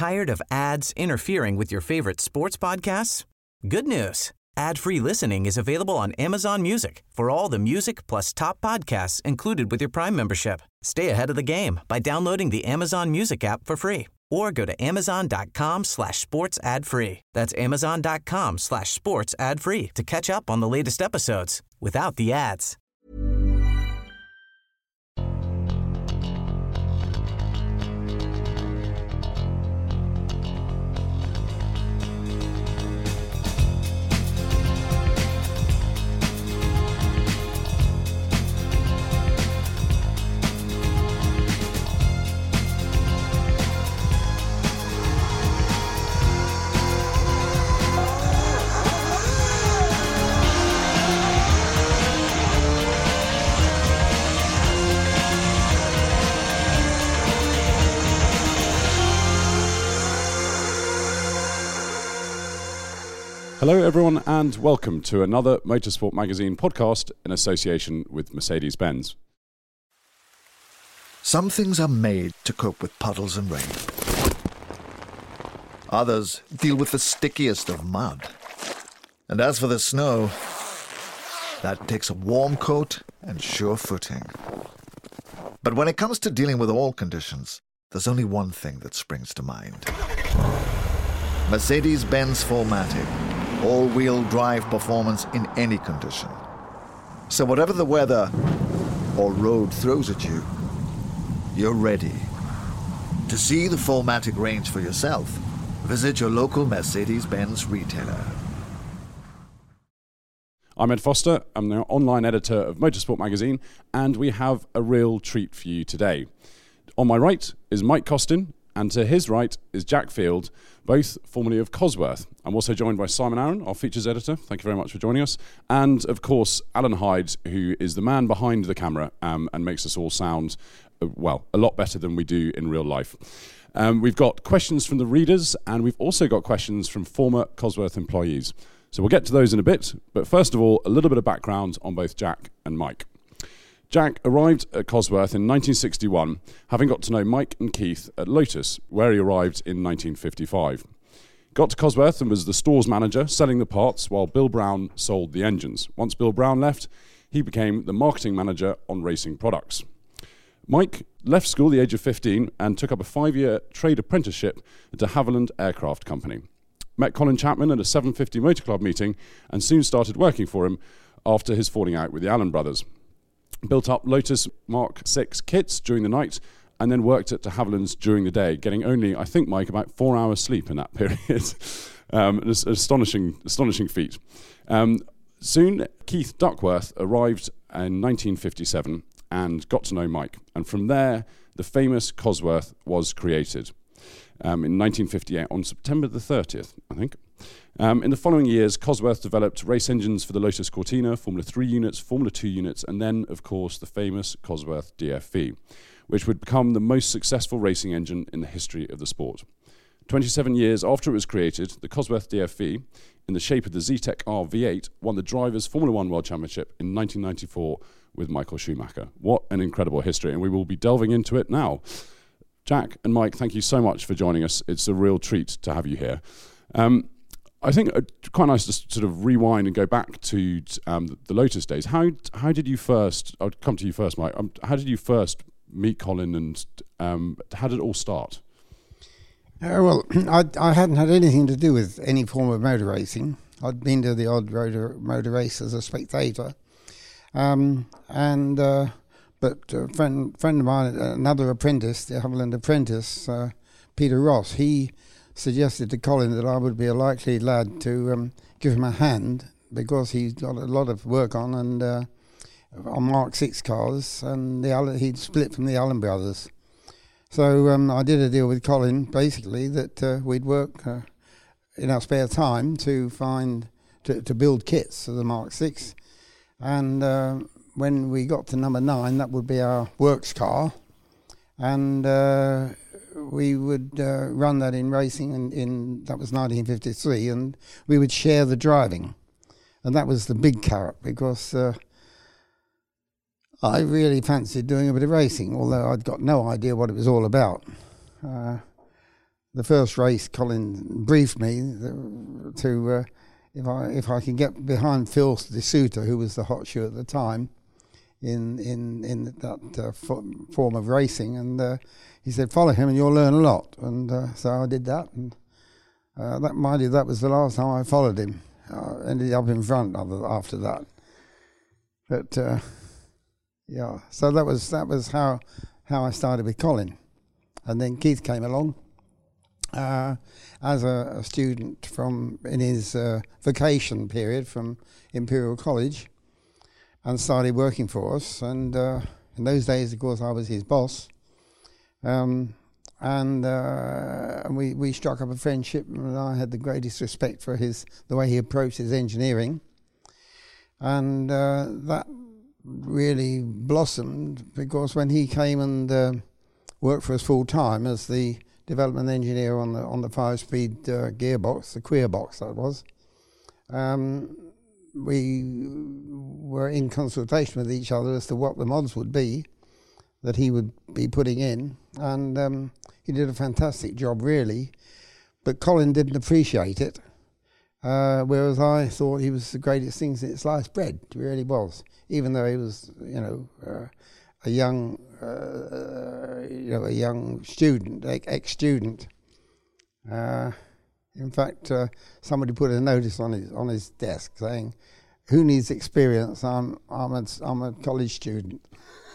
Tired of ads interfering with your favorite sports podcasts? Good news. Ad-free listening is available on Amazon Music for all the music plus top podcasts included with your Prime membership. Stay ahead of the game by downloading the Amazon Music app for free or go to amazon.com/sports ad free. That's amazon.com/sports ad free to catch up on the latest episodes without the ads. Hello everyone and welcome to another Motorsport Magazine podcast in association with Mercedes-Benz. Some things are made to cope with puddles and rain. Others deal with the stickiest of mud. And as for the snow, that takes a warm coat and sure footing. But when it comes to dealing with all conditions, there's only one thing that springs to mind. Mercedes-Benz 4MATIC. All-wheel drive performance in any condition. So whatever the weather or road throws at you, you're ready. To see the 4MATIC range for yourself, visit your local Mercedes-Benz retailer. I'm Ed Foster, I'm the online editor of Motorsport Magazine, and we have a real treat for you today. On my right is Mike Costin, and to his right is Jack Field, both formerly of Cosworth. I'm also joined by Simon Aaron, our features editor. Thank you very much for joining us. And, of course, Alan Hyde, who is the man behind the camera and makes us all sound, a lot better than we do in real life. We've got questions from the readers, and we've also got questions from former Cosworth employees. So we'll get to those in a bit. But first of all, a little bit of background on both Jack and Mike. Jack arrived at Cosworth in 1961, having got to know Mike and Keith at Lotus, where he arrived in 1955. Got to Cosworth and was the stores manager, selling the parts, while Bill Brown sold the engines. Once Bill Brown left, he became the marketing manager on racing products. Mike left school at the age of 15 and took up a 5-year trade apprenticeship at de Havilland Aircraft Company. Met Colin Chapman at a 750 Motor Club meeting and soon started working for him after his falling out with the Allen brothers. Built up Lotus Mark 6 kits during the night and then worked at de Havilland's during the day, getting only, I think, Mike, about 4 hours sleep in that period. An astonishing feat. Soon, Keith Duckworth arrived in 1957 and got to know Mike. And from there, the famous Cosworth was created in 1958 on September the 30th, I think. In the following years, Cosworth developed race engines for the Lotus Cortina, Formula 3 units, Formula 2 units, and then, of course, the famous Cosworth DFV, which would become the most successful racing engine in the history of the sport. 27 years after it was created, the Cosworth DFV, in the shape of the Zetec R V8, won the Drivers' Formula 1 World Championship in 1994 with Michael Schumacher. What an incredible history, and we will be delving into it now. Jack and Mike, thank you so much for joining us. It's a real treat to have you here. I think it's quite nice to sort of rewind and go back to the Lotus days. How did you first, I'll come to you first, Mike, how did you first meet Colin and how did it all start? I hadn't had anything to do with any form of motor racing. I'd been to the odd motor race as a spectator. But a friend of mine, another apprentice, the Havilland apprentice, Peter Ross, he suggested to Colin that I would be a likely lad to give him a hand because he's got a lot of work on and on Mark 6 cars, and he'd split from the Allen brothers. So I did a deal with Colin, basically, that we'd work in our spare time to build kits for the Mark 6. And when we got to number 9, that would be our works car. And we would run that in racing, that was 1953, and we would share the driving. And that was the big carrot, because I really fancied doing a bit of racing, although I'd got no idea what it was all about. the first race, Colin briefed me to if I can get behind Phil De Sousa, who was the hot shoe at the time in that form of racing, and he said, follow him and you'll learn a lot. And so I did that, and that was the last time I followed him. I ended up in front after that. But yeah, so that was how I started with Colin. And then Keith came along as a student in his vacation period from Imperial College, and started working for us. And in those days, of course, I was his boss. And we struck up a friendship, and I had the greatest respect for the way he approached his engineering. And that really blossomed, because when he came and worked for us full time as the development engineer on the 5-speed gearbox, the Queer box that was, we were in consultation with each other as to what the mods would be that he would be putting in, and he did a fantastic job, really. But Colin didn't appreciate it, whereas I thought he was the greatest thing since sliced bread. He really was, even though he was, a young student, ex-student. In fact, somebody put a notice on his desk saying, "Who needs experience? I'm a college student."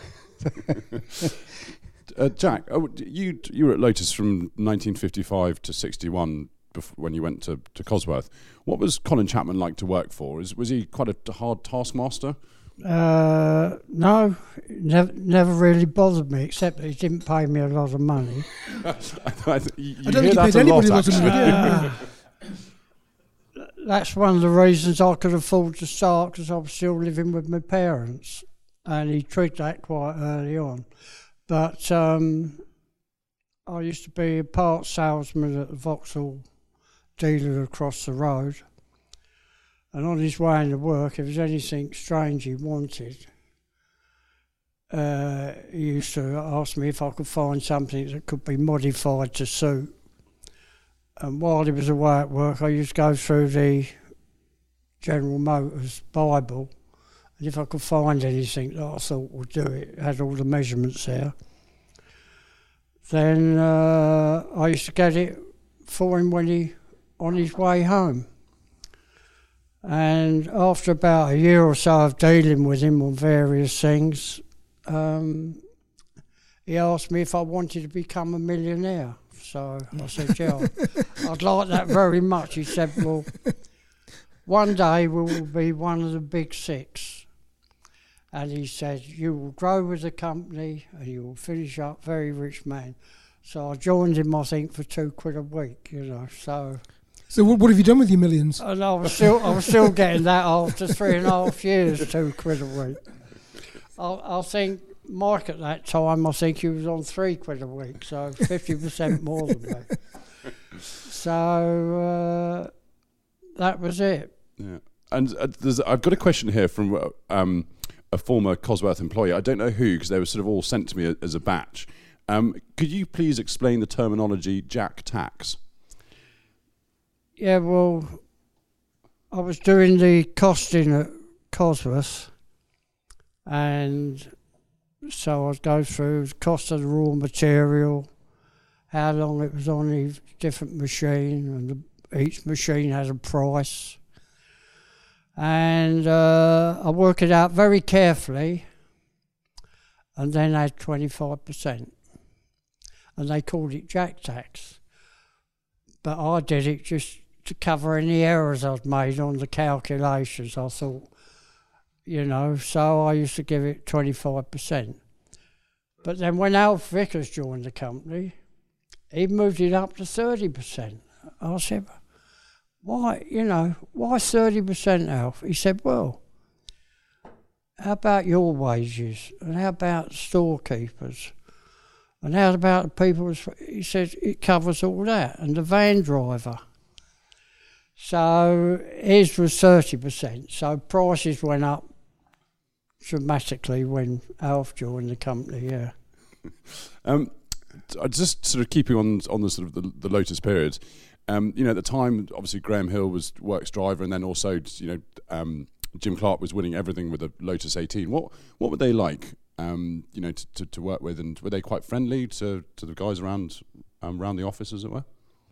Jack, you were at Lotus from 1955 to 61 when you went to Cosworth. What was Colin Chapman like to work for? Was he quite a hard taskmaster? No, never really bothered me, except that he didn't pay me a lot of money. I don't think he paid anybody lots of money. That's one of the reasons I could afford to start, because I was still living with my parents, and he trigged that quite early on. But I used to be a parts salesman at the Vauxhall dealer across the road. And on his way into work, if there was anything strange he wanted, he used to ask me if I could find something that could be modified to suit. And while he was away at work, I used to go through the General Motors Bible, and if I could find anything that I thought would do it, had all the measurements there, then I used to get it for him on his way home. And after about a year or so of dealing with him on various things, he asked me if I wanted to become a millionaire. So I said, yeah, I'd like that very much. He said, well, one day we will be one of the big six. And he said, you will grow with the company and you will finish up very rich man. So I joined him, I think, for £2 a week, So what have you done with your millions? And I was still getting that after 3.5 years, £2 a week. I think Mike at that time, I think he was on £3 a week, so 50% more than me. So that was it. Yeah, and I've got a question here from a former Cosworth employee. I don't know who, because they were sort of all sent to me as a batch. Could you please explain the terminology Jack Tax? Yeah, well, I was doing the costing at Cosworth, and so I'd go through the cost of the raw material, how long it was on each different machine, and each machine has a price. And I work it out very carefully, and then add 25%. And they called it Jack Tax. But I did it just to cover any errors I'd made on the calculations. I thought, so I used to give it 25%. But then when Alf Vickers joined the company, he moved it up to 30%. I said, why 30%, Alf? He said, well, how about your wages? And how about storekeepers? And how about the people? He said, it covers all that. And the van driver. So his was 30%. So prices went up dramatically when Alf joined the company, yeah. just sort of keeping on the sort of the Lotus period. At the time, obviously Graham Hill was works driver, and then also Jim Clark was winning everything with a Lotus 18. What were they like? To work with, and were they quite friendly to the guys around the office, as it were?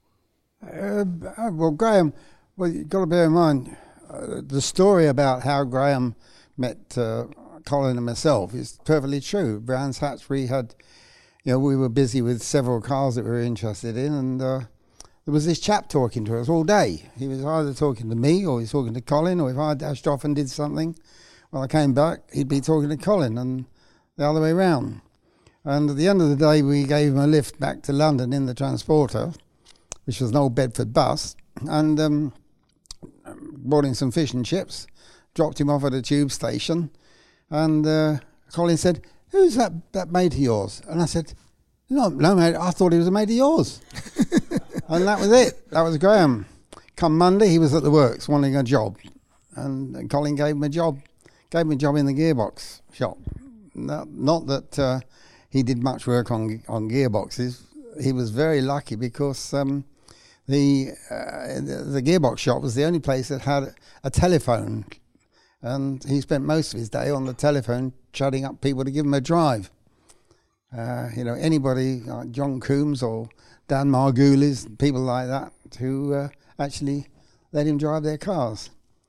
Well, Graham. Well, you've got to bear in mind the story about how Graham met Colin and myself is perfectly true. Brands Hatch, we were busy with several cars that we were interested in, and there was this chap talking to us all day. He was either talking to me, or he was talking to Colin, or if I dashed off and did something, when I came back, he'd be talking to Colin, and the other way round. And at the end of the day, we gave him a lift back to London in the Transporter, which was an old Bedford bus, and brought in some fish and chips, dropped him off at a tube station, and Colin said, "Who's that mate of yours?" And I said, No, mate, I thought he was a mate of yours." And that was it. That was Graham. Come Monday, he was at the works wanting a job, and Colin gave him a job. Gave him a job in the gearbox shop. Not that he did much work on gearboxes. He was very lucky because the gearbox shop was the only place that had a telephone, and he spent most of his day on the telephone chatting up people to give him a drive. Anybody like John Coombs or Dan Margulies, people like that, who actually let him drive their cars.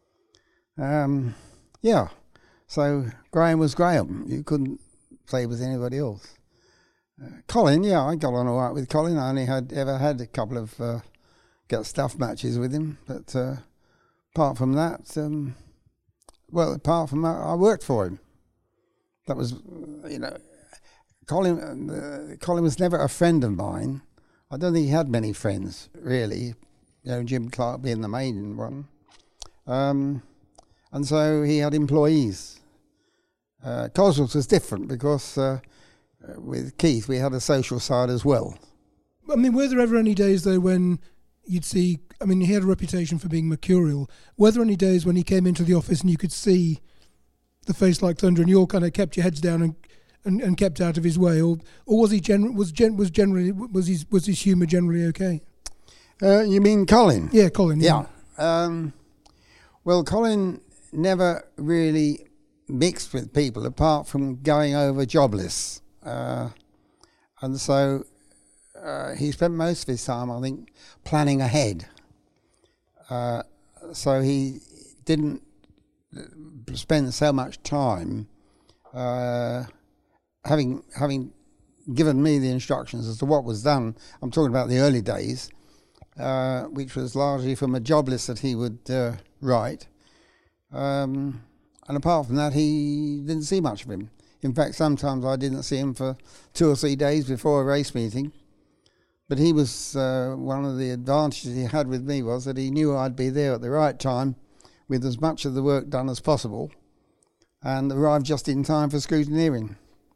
So Graham was Graham. You couldn't say he was anybody else. Colin, I got on all right with Colin. I only ever had a couple of get stuff matches with him, but apart from that, I worked for him. That was, Colin was never a friend of mine. I don't think he had many friends, really. Jim Clark being the main one. And so he had employees. Cosworth was different because with Keith we had a social side as well. I mean, were there ever any days though when you'd see, he had a reputation for being mercurial. Were there any days when he came into the office and you could see the face like thunder and you all kind of kept your heads down and kept out of his way, or was he was his humour generally okay? You mean Colin? Yeah, Colin. Yeah. Well, Colin never really mixed with people apart from going over job lists, and so he spent most of his time, I think, planning ahead. So he didn't spend so much time having given me the instructions as to what was done. I'm talking about the early days, which was largely from a job list that he would write. And apart from that, he didn't see much of him. In fact, sometimes I didn't see him for 2 or 3 days before a race meeting. But he was, one of the advantages he had with me was that he knew I'd be there at the right time with as much of the work done as possible and arrived just in time for scrutineering.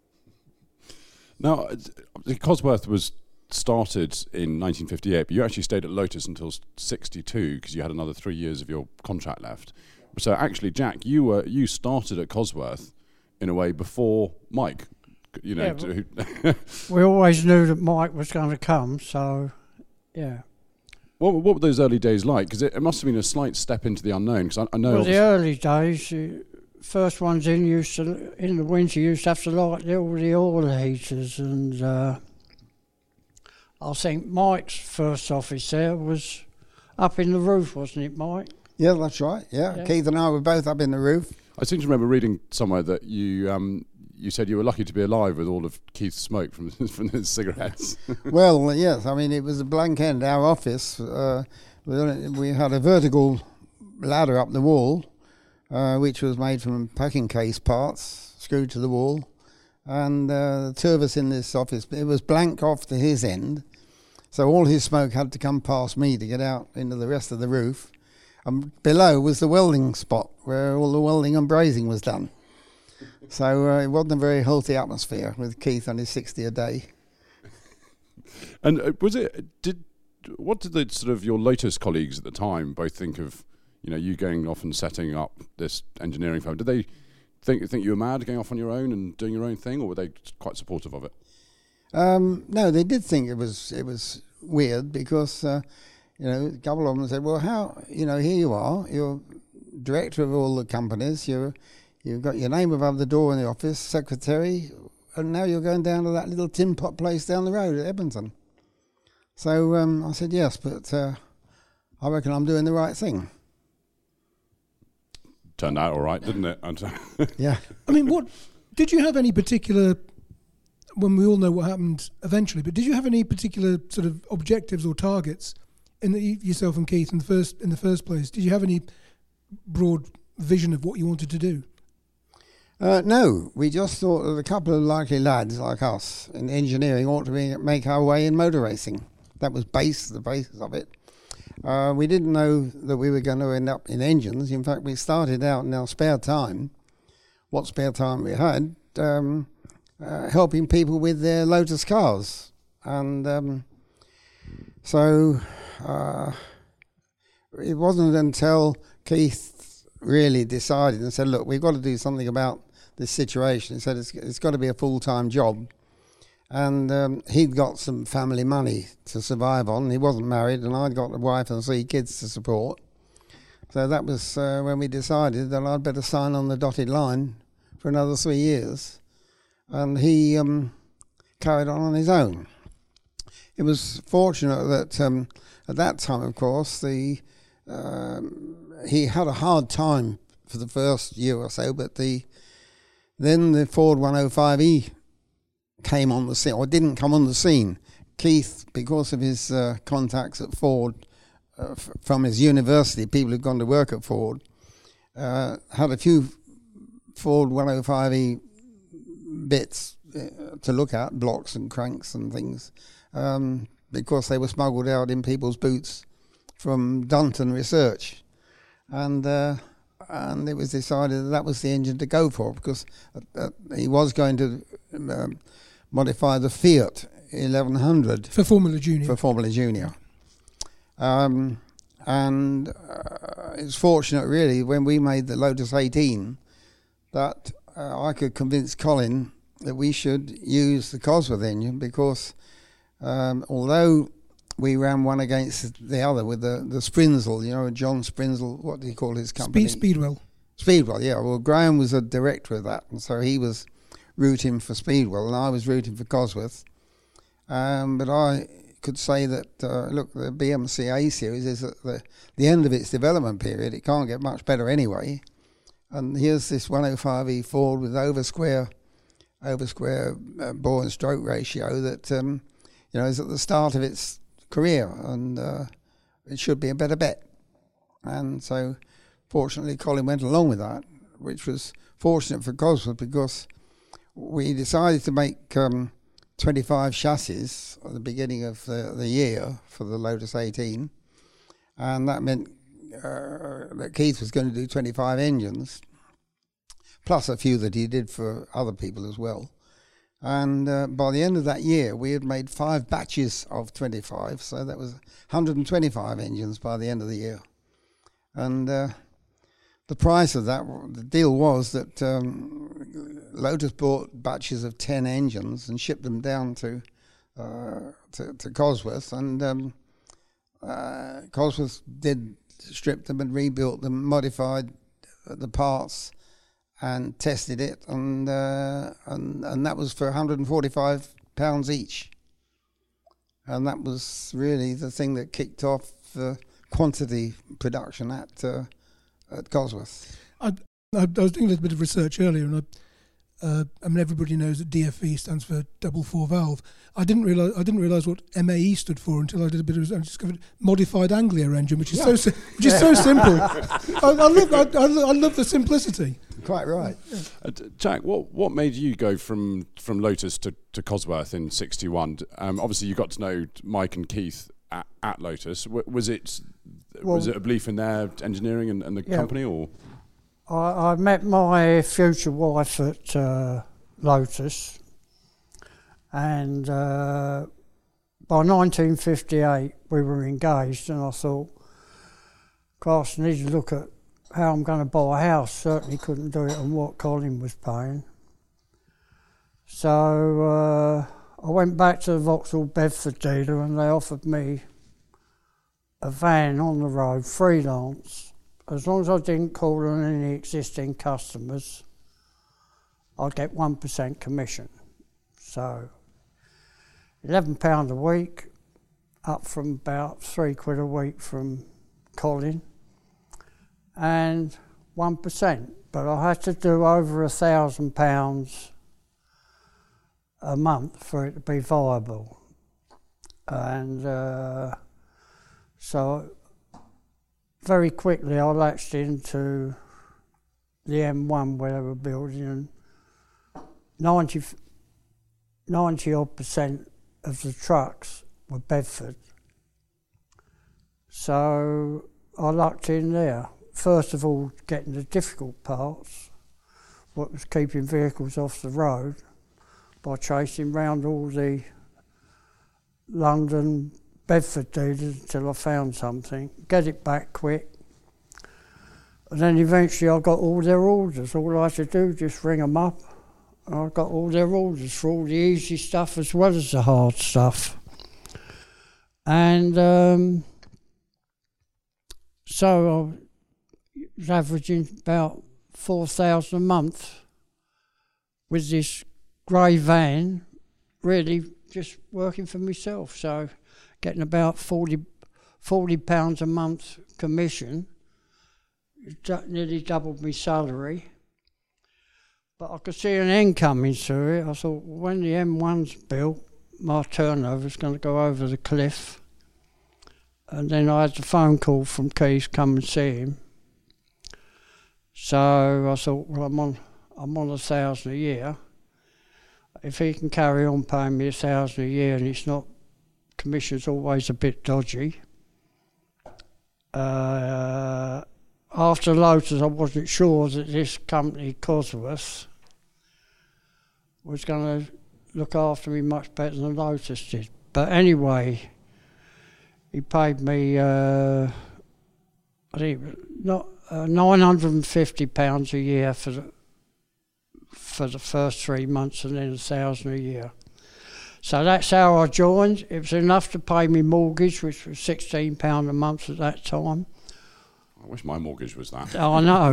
Now, Cosworth was started in 1958, but you actually stayed at Lotus until 62 because you had another 3 years of your contract left. So actually, Jack, you started at Cosworth in a way before Mike. We always knew that Mike was going to come, so yeah. What were those early days like? Because it must have been a slight step into the unknown. Because I know. Well, the early days, first ones in the winter used to have to light all the oil heaters, and I think Mike's first office there was up in the roof, wasn't it, Mike? Yeah, that's right. Yeah, Keith and I were both up in the roof. I seem to remember reading somewhere that you said you were lucky to be alive with all of Keith's smoke from his cigarettes. Well, yes. It was a blank end. Our office, we had a vertical ladder up the wall, which was made from packing case parts screwed to the wall. And the two of us in this office, it was blank off to his end. So all his smoke had to come past me to get out into the rest of the roof. And below was the welding spot where all the welding and brazing was done. So it wasn't a very healthy atmosphere with Keith on his 60 a day. And what did the sort of your Lotus colleagues at the time both think of, you going off and setting up this engineering firm? Did they think you were mad going off on your own and doing your own thing, or were they quite supportive of it? No, they did think it was weird because a couple of them said, "Well, how here you are, you're director of all the companies, you've got your name above the door in the office, secretary, and now you're going down to that little tin pot place down the road at Edmonton." So I said, "Yes, but I reckon I'm doing the right thing." Turned out all right, didn't it? Yeah. I mean, what did you have any particular? When we all know what happened eventually, but did you have any particular sort of objectives or targets in yourself and Keith in the first place? Did you have any broad vision of what you wanted to do? No, we just thought that a couple of likely lads like us in engineering ought to make our way in motor racing. That was the basis of it. We didn't know that we were going to end up in engines. In fact, we started out in our spare time, what spare time we had, helping people with their Lotus cars. And so it wasn't until Keith really decided and said, "Look, we've got to do something about this situation." He said, it's got to be a full-time job. And he'd got some family money to survive on. He wasn't married, and I'd got a wife and 3 kids to support. So that was when we decided that I'd better sign on the dotted line for another 3 years. And he carried on his own. It was fortunate that at that time, of course, he had a hard time for the first year or so, but then the Ford 105E came on the scene, or didn't come on the scene. Keith, because of his contacts at Ford, from his university, people who'd gone to work at Ford, had a few Ford 105E bits to look at, blocks and cranks and things, because they were smuggled out in people's boots from Dunton Research. And it was decided that was the engine to go for, because he was going to modify the Fiat 1100 for Formula Junior. And it's fortunate, really, when we made the Lotus 18, that I could convince Colin that we should use the Cosworth engine, because although we ran one against the other with the Sprinzel, John Sprinzel, what do you call his company? Speedwell, yeah. Well, Graham was a director of that, and so he was rooting for Speedwell, and I was rooting for Cosworth. But I could say that, look, the BMC A series is at the end of its development period. It can't get much better anyway. And here's this 105E Ford with over square bore and stroke ratio that is at the start of its career, and it should be a better bet. And so fortunately Colin went along with that, which was fortunate for Cosworth, because we decided to make 25 chassis at the beginning of the year for the Lotus 18, and that meant that Keith was going to do 25 engines, plus a few that he did for other people as well. And by the end of that year, we had made 5 batches of 25, so that was 125 engines by the end of the year. And the price of that, the deal was that Lotus bought batches of 10 engines and shipped them down to Cosworth, and Cosworth did strip them and rebuilt them, modified the parts, and tested it, and that was for £145 each, and that was really the thing that kicked off the quantity production at Cosworth. I was doing a little bit of research earlier, and everybody knows that DFV stands for double 4 valve. I didn't realize what MAE stood for until I did a bit of research. I discovered modified Anglia engine, which is so simple. I love the simplicity. Quite right. Yeah. Jack, what made you go from Lotus to Cosworth in '61? Obviously, you got to know Mike and Keith at Lotus. Was it a belief in their engineering and the company, or? I met my future wife at Lotus, and by 1958 we were engaged, and I thought, Christ, I need to look at how I'm going to buy a house. Certainly couldn't do it on what Colin was paying. So I went back to the Vauxhall Bedford dealer and they offered me a van on the road, freelance. As long as I didn't call on any existing customers, I'd get 1% commission. So £11 a week, up from about £3 a week from Colin, and 1%. But I had to do over £1,000 a month for it to be viable. And so very quickly I latched into the M1 where they were building, and 90 odd % of the trucks were Bedford. So I lucked in there. First of all, getting the difficult parts, what was keeping vehicles off the road, by chasing round all the London Bedford dealers until I found something, get it back quick. And then eventually I got all their orders. All I had to do was just ring them up. And I got all their orders for all the easy stuff as well as the hard stuff. And so I was averaging about 4,000 a month with this grey van, really just working for myself. So getting about £40 a month commission, nearly doubled my salary. But I could see an end coming to it. I thought, well, when the M1's built, my turnover's going to go over the cliff. And then I had the phone call from Keith, come and see him. So I thought, well, I'm on £1,000 a year. If he can carry on paying me £1,000 a year, and it's not, commission's always a bit dodgy. After Lotus, I wasn't sure that this company, Cosworth, was going to look after me much better than Lotus did. But anyway, he paid me, I think, not £950 a year for the first 3 months, and then £1,000 a year. So that's how I joined. It was enough to pay me mortgage, which was £16 a month at that time. I wish my mortgage was that. Oh, I know.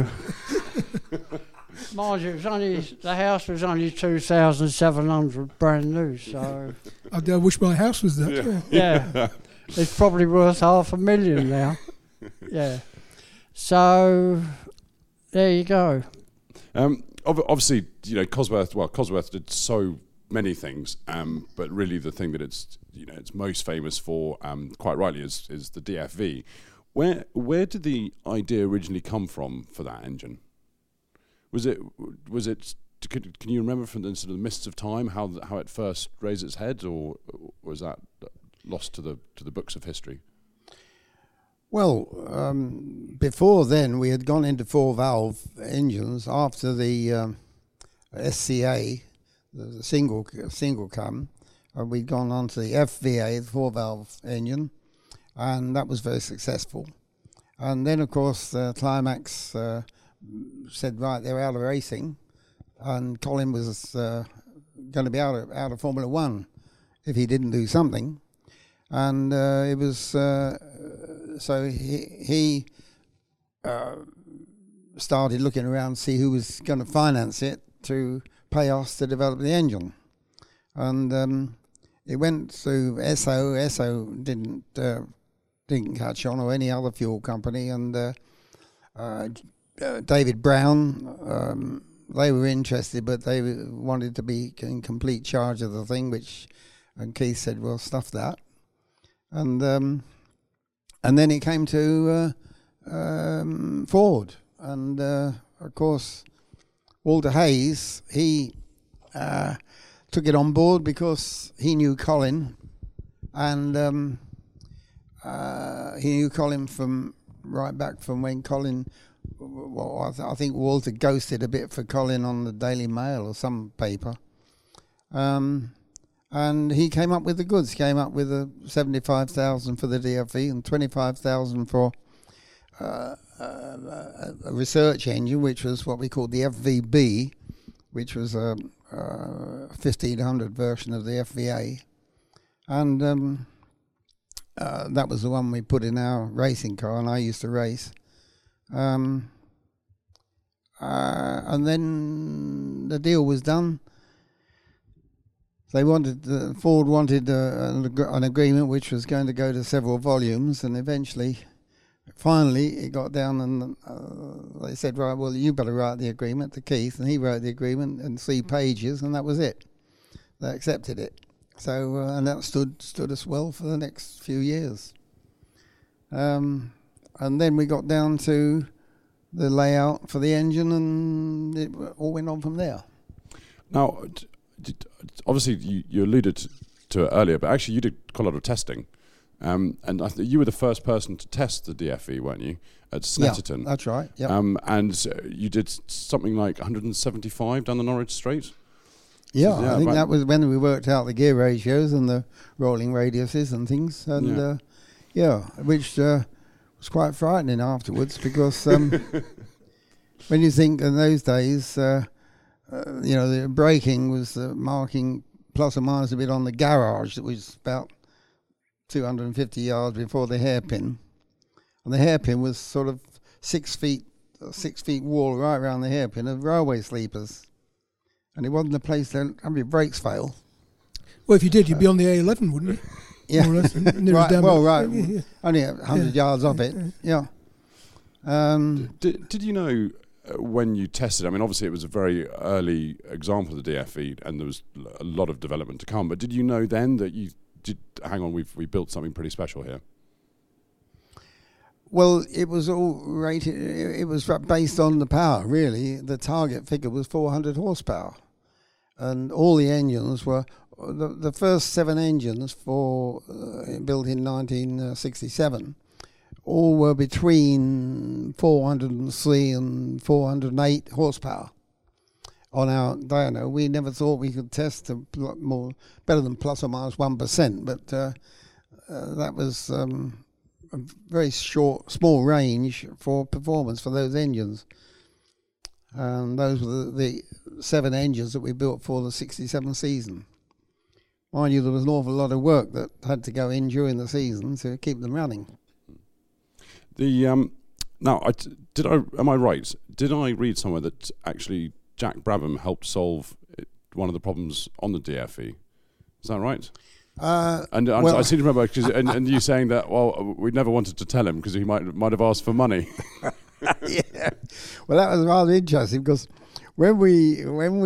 Mind you, the house was only 2,700 brand new, so... I wish my house was that. Yeah. It's probably worth $500,000 now. Yeah. So, there you go. Obviously, Cosworth did so many things, but really the thing that it's most famous for, quite rightly, is the DFV. Where did the idea originally come from for that engine? Was it? Can you remember from the sort of the mists of time how it first raised its head, or was that lost to the books of history? Well, before then we had gone into 4-valve engines. After the SCA, the single cam, we'd gone on to the FVA, the 4-valve engine, and that was very successful. And then, of course, Climax said, right, they're out of racing, and Colin was going to be out of Formula One if he didn't do something. And it was so he started looking around to see who was going to finance it to pay us to develop the engine. And it went through Esso. Esso didn't catch on, or any other fuel company. And David Brown, they were interested, but they wanted to be in complete charge of the thing, and Keith said, well, stuff that. And then it came to Ford. And, of course, Walter Hayes, he took it on board because he knew Colin, and he knew Colin from right back from when Colin, I think Walter ghosted a bit for Colin on the Daily Mail or some paper. And he came up with the goods, came up with a 75,000 for the DFV and 25,000 for a research engine, which was what we called the FVB, which was a 1500 version of the FVA, and that was the one we put in our racing car, and I used to race. And then the deal was done. Ford wanted an agreement which was going to go to several volumes, and finally it got down, and they said, right, well, you better write the agreement to Keith, and he wrote the agreement in 3 pages, and that was it. They accepted it. So, and that stood us well for the next few years. And then we got down to the layout for the engine, and it all went on from there. Now, obviously, you alluded to it earlier, but actually you did quite a lot of testing. And I think you were the first person to test the DFE, weren't you, at Snetterton? Yeah, that's right. Yep. And you did something like 175 down the Norwich Straight? Yeah, so, I think that was when we worked out the gear ratios and the rolling radiuses and things. And, which was quite frightening afterwards, because when you think in those days, the braking was marking plus or minus a bit on the garage that was about 250 yards before the hairpin, and the hairpin was sort of 6 feet wall right around the hairpin of railway sleepers, and it wasn't a place that your brakes fail. Well, if you did, you'd be on the A11, wouldn't you? Yeah, more or less, right. Only 100 yards off it. Yeah. Did you know when you tested? I mean, obviously it was a very early example of the DFE, and there was a lot of development to come. But did you know then that you did? Hang on, we built something pretty special here. Well, it was all rated. It was based on the power. Really, the target figure was 400 horsepower, and all the engines were. The first 7 engines built in 1967, all were between 403 and 408 horsepower. On our dyno, we never thought we could test better than plus or minus 1%, but that was a very small range for performance for those engines. And those were the 7 engines that we built for the 67 season. Mind you, there was an awful lot of work that had to go in during the season to keep them running. Now, am I right? Did I read somewhere that actually Jack Brabham helped solve one of the problems on the DFE? Is that right? I seem to remember, and you saying that, well, we never wanted to tell him because he might have asked for money. Yeah. Well, that was rather interesting, because when we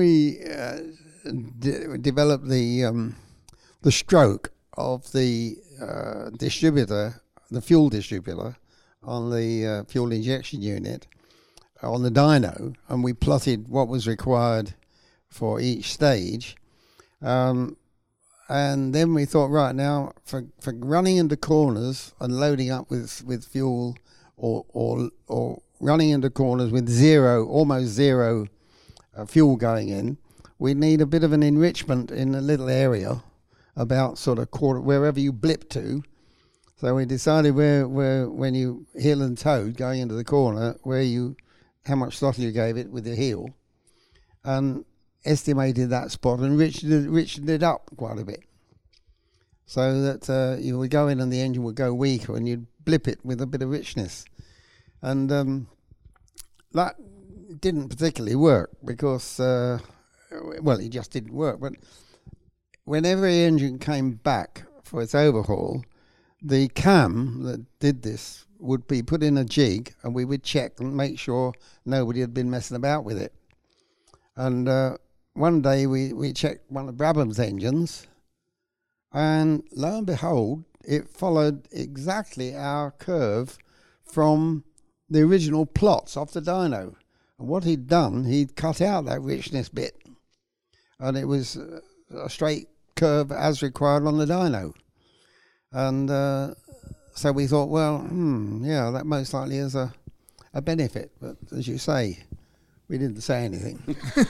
developed the stroke of the distributor, the fuel distributor on the fuel injection unit on the dyno, and we plotted what was required for each stage, and then we thought, right, now for running into corners and loading up with fuel, or running into corners with almost zero fuel going in, we need a bit of an enrichment in a little area, about sort of wherever you blip to. So we decided where when you heel and toed going into the corner, how much throttle you gave it with the heel, and estimated that spot and riched it up quite a bit, so that you would go in and the engine would go weaker, and you'd blip it with a bit of richness. And that didn't particularly work, because it just didn't work. But when every engine came back for its overhaul, the cam that did this would be put in a jig, and we would check and make sure nobody had been messing about with it. And one day we checked one of Brabham's engines, and lo and behold, it followed exactly our curve from the original plots off the dyno. And what he'd done, he'd cut out that richness bit, and it was a straight curve as required on the dyno. And so we thought, well, that most likely is a benefit. But as you say, we didn't say anything.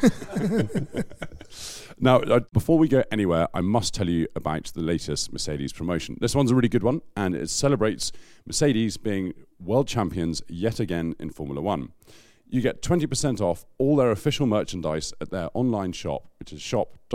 Now, before we go anywhere, I must tell you about the latest Mercedes promotion. This one's a really good one, and it celebrates Mercedes being world champions yet again in Formula One. you get 20% off all their official merchandise at their online shop, which is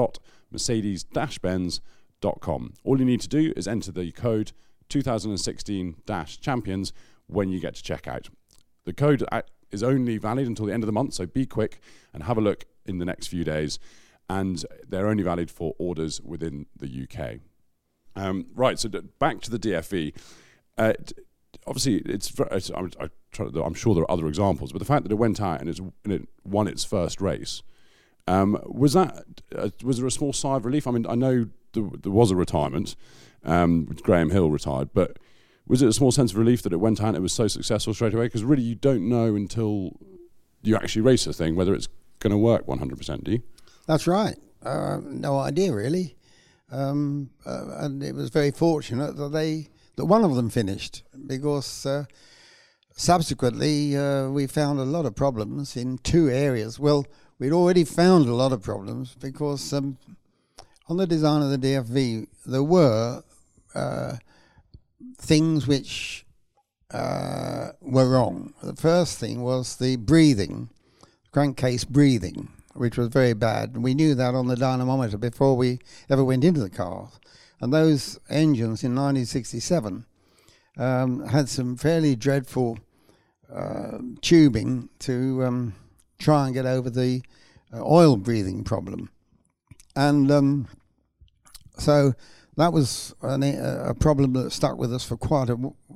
shop.mercedes-benz.com. All you need to do is enter the code 2016-champions when you get to checkout. The code is only valid until the end of the month, so be quick and have a look in the next few days. And they're only valid for orders within the UK. Right, so back to the DFV. Obviously, I'm sure there are other examples, but the fact that it went out and it won its first race, was there a small sigh of relief? I mean, I know there was a retirement, Graham Hill retired, but was it a small sense of relief that it went out and it was so successful straight away? Because really, you don't know until you actually race the thing whether it's going to work 100%, do you? That's right. No idea, really. And it was very fortunate that one of them finished, because subsequently we found a lot of problems in two areas. Well, we'd already found a lot of problems because on the design of the DFV there were things which were wrong. The first thing was the breathing, crankcase breathing, which was very bad. And we knew that on the dynamometer before we ever went into the car. And those engines in 1967 had some fairly dreadful tubing to try and get over the oil breathing problem. And so that was a problem that stuck with us for quite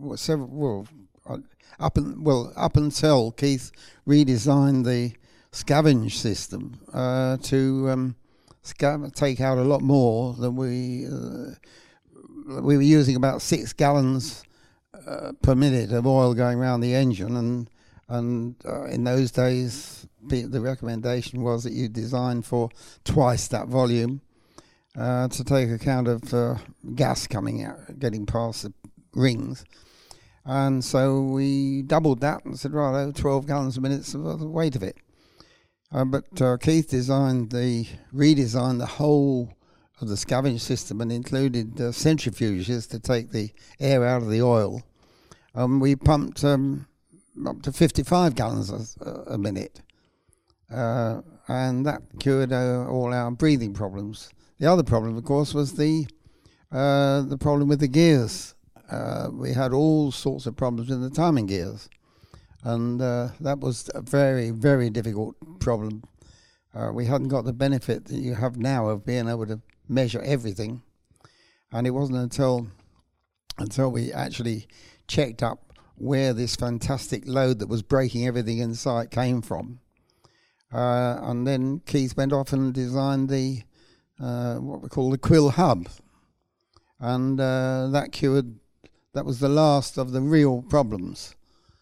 up until Keith redesigned the scavenge system to take out a lot more than we were using about 6 gallons per minute of oil going around the engine, and in those days the recommendation was that you design for twice that volume to take account of gas coming out, getting past the rings. And so we doubled that and said, right, 12 gallons a minute is the weight of it. But Keith redesigned the whole of the scavenge system and included centrifuges to take the air out of the oil. We pumped up to 55 gallons a minute, and that cured all our breathing problems. The other problem, of course, was the problem with the gears. We had all sorts of problems in the timing gears. And that was a very, very difficult problem. We hadn't got the benefit that you have now of being able to measure everything. And it wasn't until we actually checked up where this fantastic load that was breaking everything in sight came from. And then Keith went off and designed the what we call the Quill hub. And that was the last of the real problems.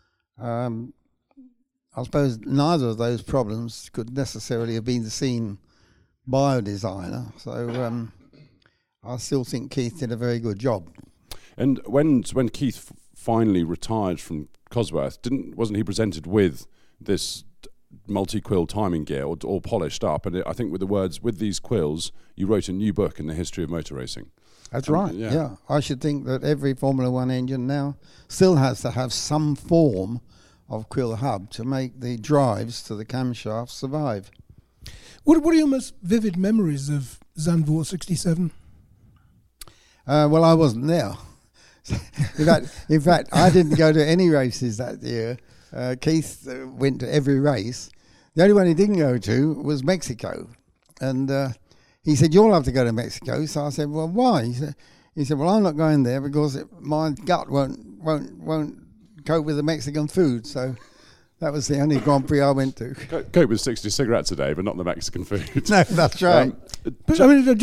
I suppose neither of those problems could necessarily have been seen by a designer, so I still think Keith did a very good job. And when Keith finally retired from Cosworth, wasn't he presented with this multi-quill timing gear, all polished up? And I think with the words, "With these quills, you wrote a new book in the history of motor racing." That's right, yeah. I should think that every Formula One engine now still has to have some form of quill hub to make the drives to the camshaft survive. What are your most vivid memories of Zandvoort 67? Well, I wasn't there. In fact, I didn't go to any races that year. Keith went to every race. The only one he didn't go to was Mexico. And he said, "You'll have to go to Mexico." So I said, "Well, why?" He said, "Well, I'm not going there because my gut won't cope with the Mexican food." So that was the only Grand Prix I went to. Cope with 60 cigarettes a day, but not the Mexican food. No, that's right. But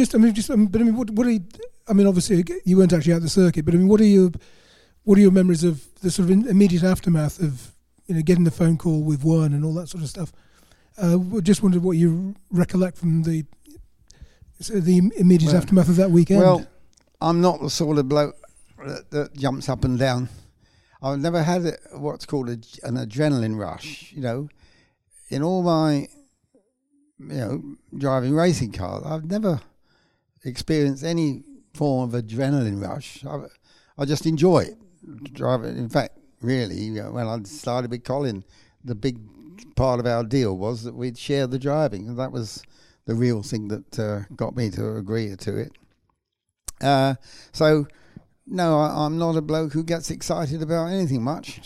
obviously you weren't actually at the circuit. But I mean, what are your memories of the sort of immediate aftermath of getting the phone call with Warren and all that sort of stuff? Just wondered what you recollect from the immediate aftermath of that weekend. Well, I'm not the sort of bloke that jumps up and down. I've never had what's called an adrenaline rush. In all my, driving racing cars, I've never experienced any form of adrenaline rush. I just enjoy it, driving. In fact, really, when I started with Colin, the big part of our deal was that we'd share the driving, and that was the real thing that got me to agree to it. So, no, I'm not a bloke who gets excited about anything much.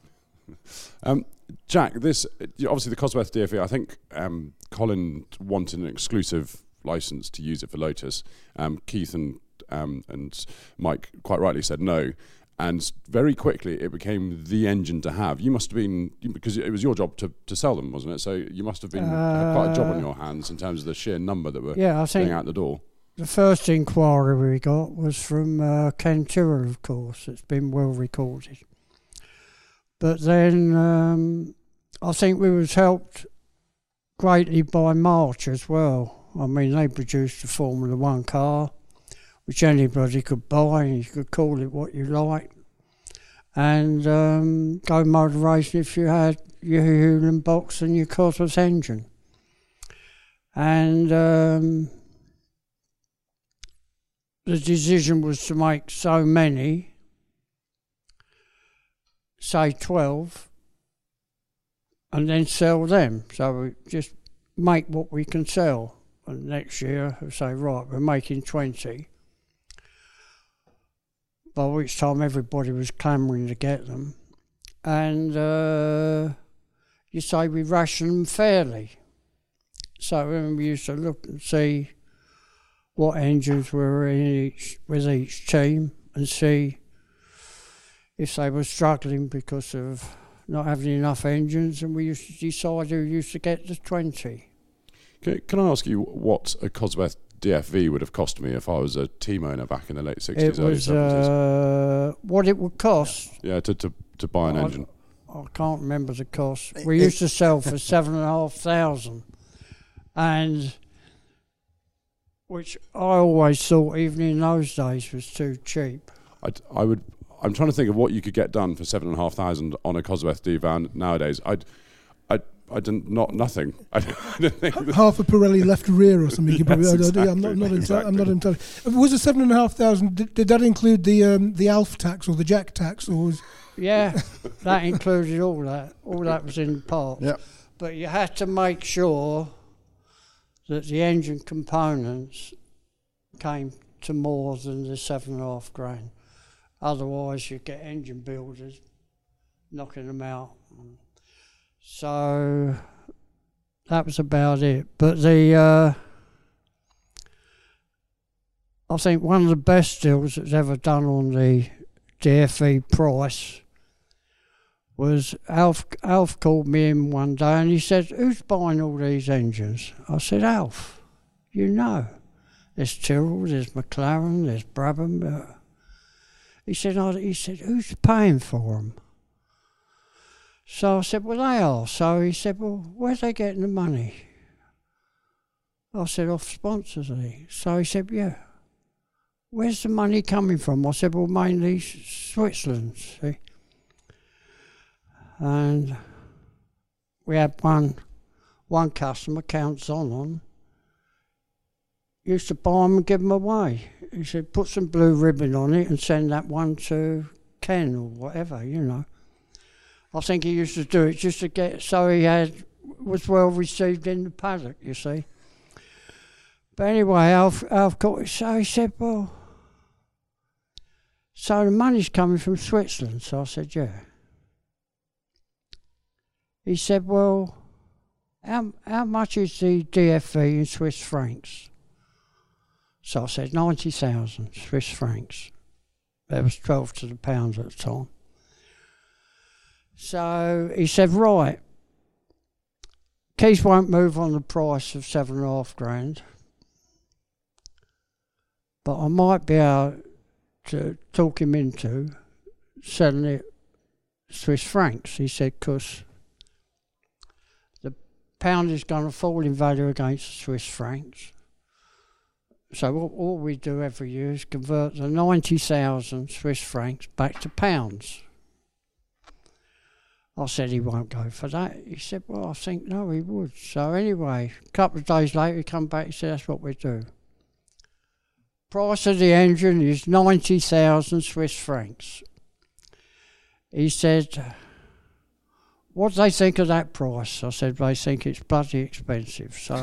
Jack, this obviously the Cosworth DFE. I think Colin wanted an exclusive license to use it for Lotus. Keith and Mike quite rightly said no, and very quickly it became the engine to have. You must have been, because it was your job to sell them, wasn't it? So you must have been had quite a job on your hands in terms of the sheer number that were going out the door. The first inquiry we got was from Ken Tyrrell, of course. It's been well recorded. But then I think we was helped greatly by March as well. I mean, they produced a Formula One car, which anybody could buy, and you could call it what you like, and go motor racing if you had your Hewland box and your Cosworth engine. And the decision was to make so many, say 12, and then sell them. So we just make what we can sell. And next year, we say, right, we're making 20. By which time everybody was clamouring to get them. And you say we ration them fairly. So when we used to look and see what engines were in with each team and see if they were struggling because of not having enough engines, and we used to decide who used to get the 20. Can I ask you what a Cosworth DFV would have cost me if I was a team owner back in the late 60s, early 70s? What it would cost? Yeah, to buy an engine. I can't remember the cost. We used to sell for 7,500, and which I always thought, even in those days, was too cheap. I'm trying to think of what you could get done for 7,500 on a Cosworth D van nowadays. Nothing. I don't think half a Pirelli left rear or something. Exactly. I'm not entirely. Was it 7,500? Did that include the Alf tax or the Jack tax, or was? Yeah, that included all that. All that was in part. Yeah. But you had to make sure that the engine components came to more than the 7.5 grand. Otherwise, you get engine builders knocking them out. So that was about it. But I think one of the best deals that's ever done on the DFE price was Alf called me in one day and he said, "Who's buying all these engines?" I said, "Alf, you know. There's Tyrrell, there's McLaren, there's Brabham." He said, "Who's paying for them?" So I said, "Well, they are." So he said, "Well, where's they getting the money?" I said, "Off sponsors." So he said, "Yeah. Where's the money coming from?" I said, "Well, mainly Switzerland, see." And we had one customer, Count Zonon, used to buy them and give them away. He said, "Put some blue ribbon on it and send that one to Ken," or whatever, you know. I think he used to do it just to get, so he was well received in the paddock, you see. But anyway, Alf caught it. So he said, "Well, so the money's coming from Switzerland?" So I said, "Yeah." He said, "Well, how much is the DFV in Swiss francs?" So I said, 90,000 Swiss francs. That was 12 to the pound at the time. So he said, "Right, Keith won't move on the price of 7.5 grand, but I might be able to talk him into selling it Swiss francs." He said, "Because the pound is going to fall in value against the Swiss francs. So all we do every year is convert the 90,000 Swiss francs back to pounds." I said, "He won't go for that." He said, "Well, I think no, he would." So anyway, a couple of days later, he come back, he said, "That's what we do. Price of the engine is 90,000 Swiss francs. He said, what do they think of that price? I said, they think it's bloody expensive. So,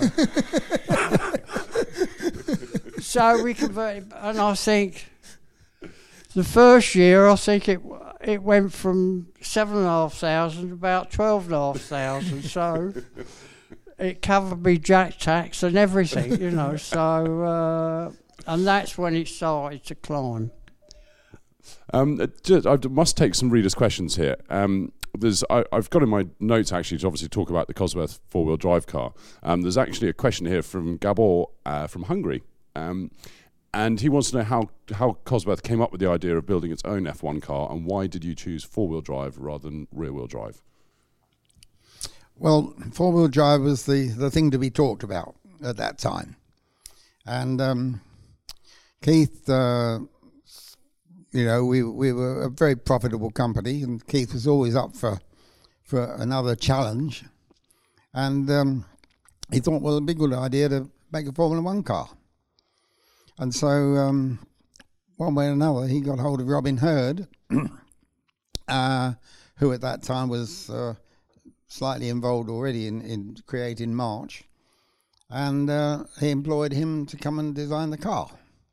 so we converted, and I think the first year, I think it went from 7,500 to about 12,500. So it covered me jack tax and everything, you know. So, and that's when it started to climb. I must take some readers' questions here. I've got in my notes actually to obviously talk about the Cosworth four-wheel drive car. There's actually a question here from Gabor from Hungary. And he wants to know how Cosworth came up with the idea of building its own F1 car, and why did you choose four-wheel drive rather than rear-wheel drive? Well, four-wheel drive was the thing to be talked about at that time. And Keith, we were a very profitable company, and Keith was always up for another challenge. And he thought, well, it'd be a good idea to make a Formula One car. And so, one way or another, he got hold of Robin Herd, who at that time was slightly involved already in creating March, and he employed him to come and design the car.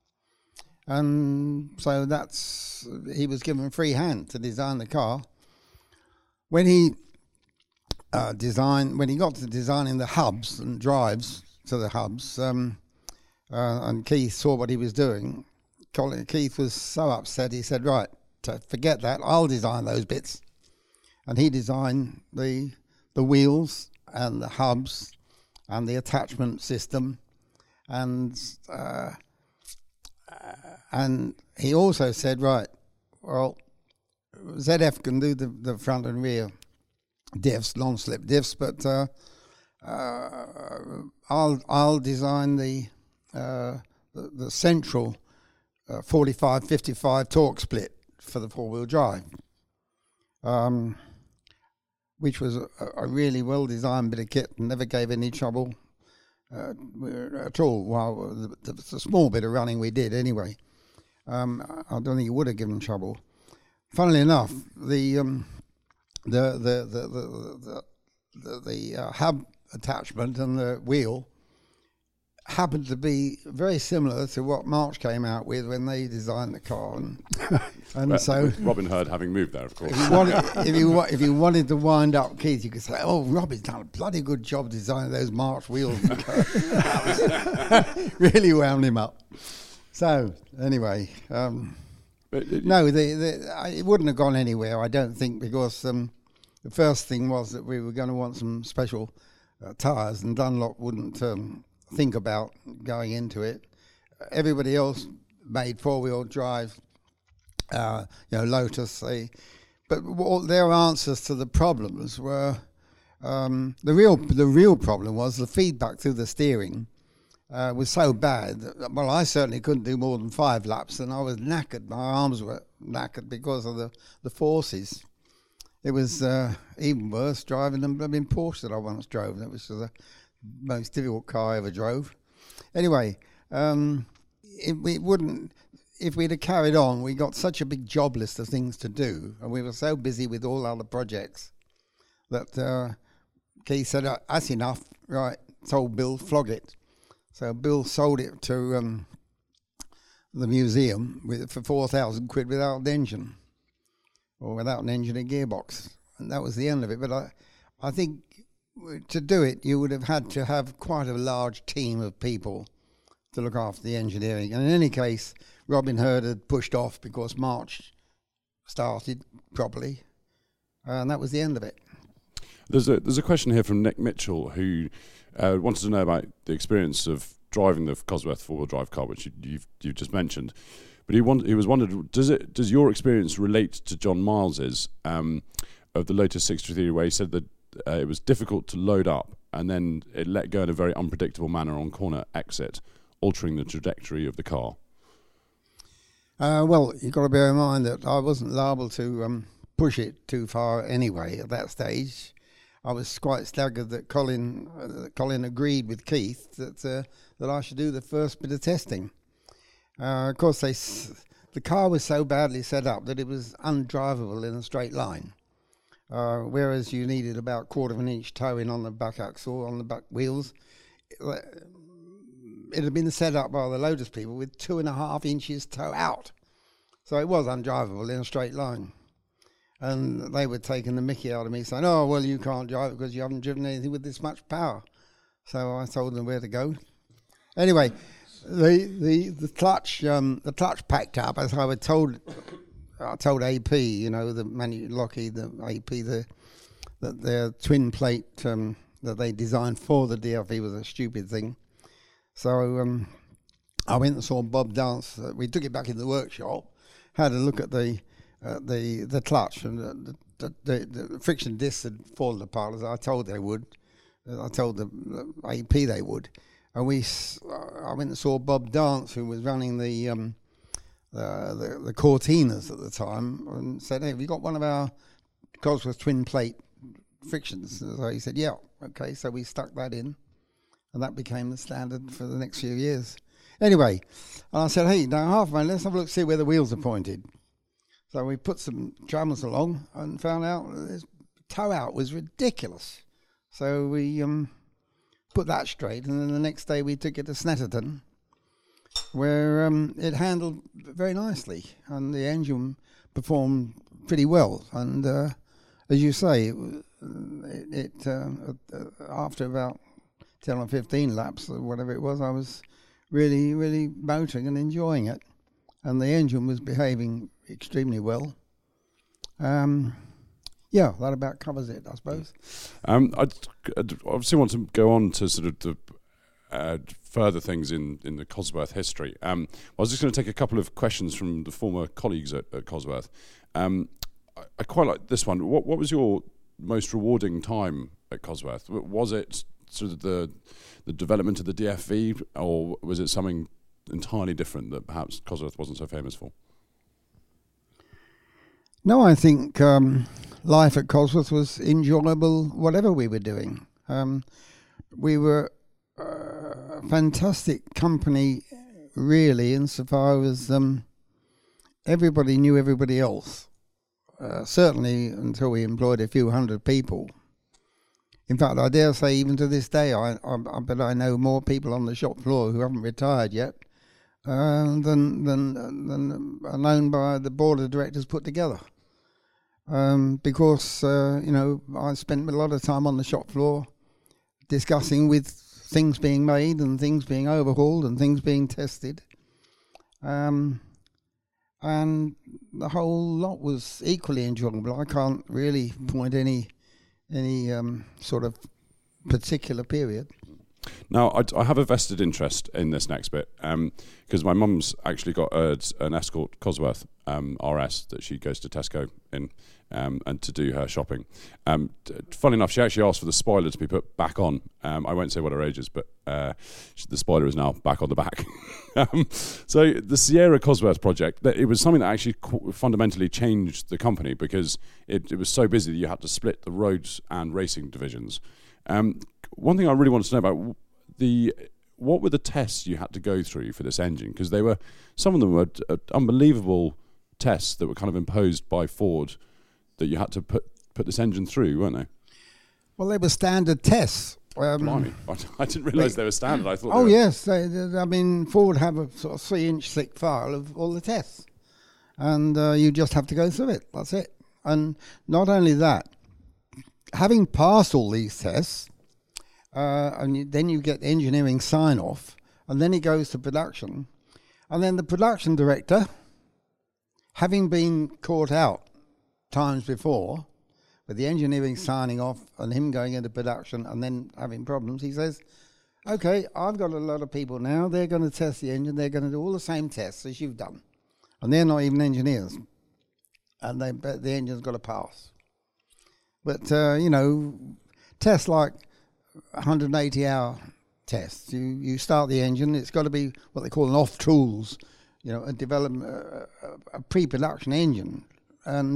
And so he was given free hand to design the car. When he got to designing the hubs and drives to the hubs, and Keith saw what he was doing, Keith was so upset, he said, right, forget that, I'll design those bits. And he designed the wheels and the hubs and the attachment system, and he also said, right, well, ZF can do the front and rear diffs, non-slip diffs, but I'll design the central 45-55 torque split for the four-wheel drive, which was a really well-designed bit of kit and never gave any trouble at all. Well, the small bit of running we did anyway. I don't think it would have given trouble. Funnily enough, the hub attachment and the wheel happened to be very similar to what March came out with when they designed the car, and so Robin Herd having moved there, of course. If you wanted to wind up Keith, you could say, "Oh, Robin's done a bloody good job designing those March wheels." Really wound him up. So anyway, it wouldn't have gone anywhere, I don't think, because the first thing was that we were going to want some special tyres, and Dunlop wouldn't think about going into it. Everybody else made four-wheel drive, Lotus. But their answers to the problems were the real problem was the feedback through the steering was so bad. Well, I certainly couldn't do more than 5 laps, and I was knackered. My arms were knackered because of the forces. It was even worse driving them in Porsche that I once drove. That was the most difficult car I ever drove. Anyway, if we'd have carried on, we got such a big job list of things to do, and we were so busy with all other projects that Keith said, that's enough, right, told Bill, flog it. So Bill sold it to the museum for 4,000 quid without an engine, or without an engine and gearbox, and that was the end of it. But I think to do it, you would have had to have quite a large team of people to look after the engineering. And in any case, Robin Herd had pushed off because March started properly, and that was the end of it. There's a question here from Nick Mitchell, who wanted to know about the experience of driving the Cosworth four-wheel drive car, which you've just mentioned. But he was wondered, does your experience relate to John Miles's of the Lotus 623, where he said that it was difficult to load up and then it let go in a very unpredictable manner on corner exit, altering the trajectory of the car? Well, you've got to bear in mind that I wasn't liable to push it too far anyway at that stage. I was quite staggered that Colin agreed with Keith that I should do the first bit of testing. Of course, the car was so badly set up that it was undrivable in a straight line. whereas you needed about 1/4 of an inch towing on the back axle, on the back wheels. It had been set up by the Lotus people with 2.5 inches tow out. So it was undrivable in a straight line. And they were taking the mickey out of me, saying, "Oh, well, you can't drive it because you haven't driven anything with this much power." So I told them where to go. Anyway, the clutch packed up, as I told AP, you know, Lockheed, the AP, that their twin plate that they designed for the DFE was a stupid thing. So I went and saw Bob Dance. We took it back in the workshop, had a look at the clutch, and the friction discs had fallen apart, as I told they would. I told the AP they would. And I went and saw Bob Dance, who was running the Cortinas at the time, and said, "Hey, have you got one of our Cosworth twin plate frictions?" So he said, "Yeah." Okay, so we stuck that in, and that became the standard for the next few years. Anyway, and I said, "Hey, now Halfman, let's have a look, see where the wheels are pointed." So we put some trammers along and found out this tow out was ridiculous. So we put that straight, and then the next day we took it to Snetterton, where it handled very nicely, and the engine performed pretty well. And as you say, it after about 10 or 15 laps or whatever it was, I was really, really motoring and enjoying it, and the engine was behaving extremely well. Yeah, that about covers it, I suppose. I'd obviously want to go on to sort of the further things in the Cosworth history. I was just going to take a couple of questions from the former colleagues at Cosworth. I quite like this one. What was your most rewarding time at Cosworth? Was it sort of the development of the DFV, or was it something entirely different that perhaps Cosworth wasn't so famous for? No, I think life at Cosworth was enjoyable, whatever we were doing. We were a fantastic company, really, insofar as everybody knew everybody else. Certainly until we employed a few hundred people. In fact, I dare say even to this day, I bet I know more people on the shop floor who haven't retired yet than are known by the board of directors put together. Because I spent a lot of time on the shop floor discussing with things being made and things being overhauled and things being tested. And the whole lot was equally enjoyable. I can't really point any sort of particular period. Now, I have a vested interest in this next bit because my mum's actually got an Escort Cosworth RS that she goes to Tesco in and to do her shopping. Funny enough, she actually asked for the spoiler to be put back on. I won't say what her age is, but the spoiler is now back on the back. So the Sierra Cosworth project, it was something that actually fundamentally changed the company because it was so busy that you had to split the roads and racing divisions. One thing I really wanted to know about what were the tests you had to go through for this engine? Because some of them were unbelievable tests that were kind of imposed by Ford that you had to put this engine through, weren't they? Well, they were standard tests. Blimey. I didn't realise they were standard. I thought. Oh yes, Ford have a sort of 3-inch thick file of all the tests, and you just have to go through it. That's it. And not only that, having passed all these tests, then you get engineering sign-off, and then it goes to production. And then the production director, having been caught out times before, with the engineering signing off and him going into production and then having problems, he says, "Okay, I've got a lot of people now, they're going to test the engine, they're going to do all the same tests as you've done. And they're not even engineers. And the engine's got to pass." But, tests like 180-hour tests. You start the engine. It's got to be what they call an off tools, a development, a pre-production engine, and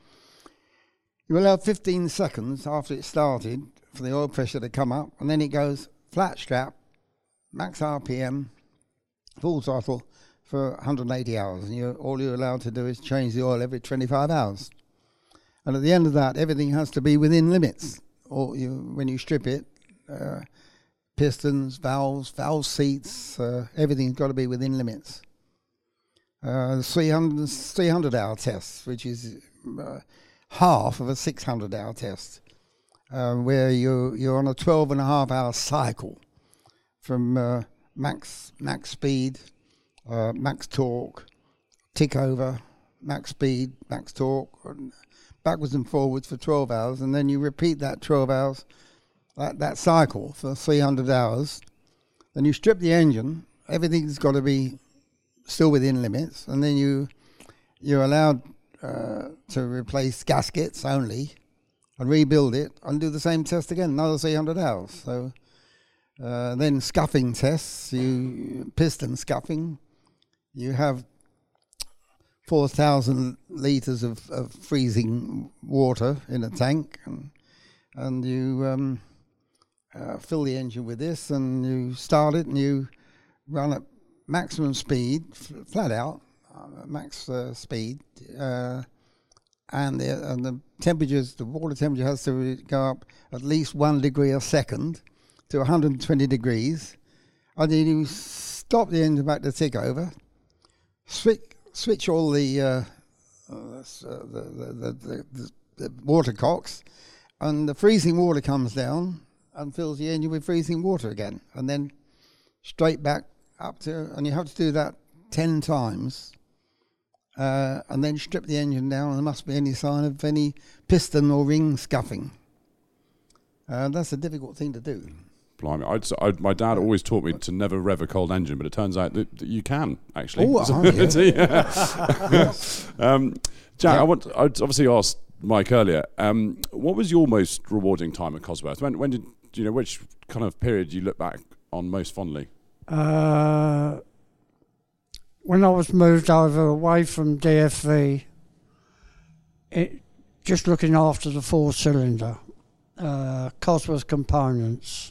you allow 15 seconds after it started for the oil pressure to come up, and then it goes flat strap, max RPM, full throttle for 180 hours, and all you're allowed to do is change the oil every 25 hours. And at the end of that, everything has to be within limits. Or when you strip it, pistons, valve seats, everything's got to be within limits. 300 hour test, which is half of a 600 hour test, where you're on a 12.5 hour cycle from max speed, max torque, tick over, max speed, max torque, backwards and forwards for 12 hours, and then you repeat that 12 hours, that cycle for 300 hours. Then you strip the engine, everything's got to be still within limits, and then you're allowed to replace gaskets only and rebuild it and do the same test again, another 300 hours. So then scuffing tests, piston scuffing, you have 4,000 litres of freezing water in a tank, and you fill the engine with this, and you start it, and you run at maximum speed, flat out, max speed, and the temperatures, the water temperature has to go up at least 1 degree a second to 120 degrees, and then you stop the engine back to tick over, switch all the water cocks, and the freezing water comes down and fills the engine with freezing water again, and then straight back up to, and you have to do that 10 times, and then strip the engine down, and there mustn't be any sign of any piston or ring scuffing. That's a difficult thing to do. Blimey, my dad always taught me to never rev a cold engine, but it turns out that you can, actually. Oh, Jack, I'd obviously asked Mike earlier, what was your most rewarding time at Cosworth? When did you know, which kind of period you look back on most fondly? When I was moved over away from DFV, just looking after the 4-cylinder, Cosworth components,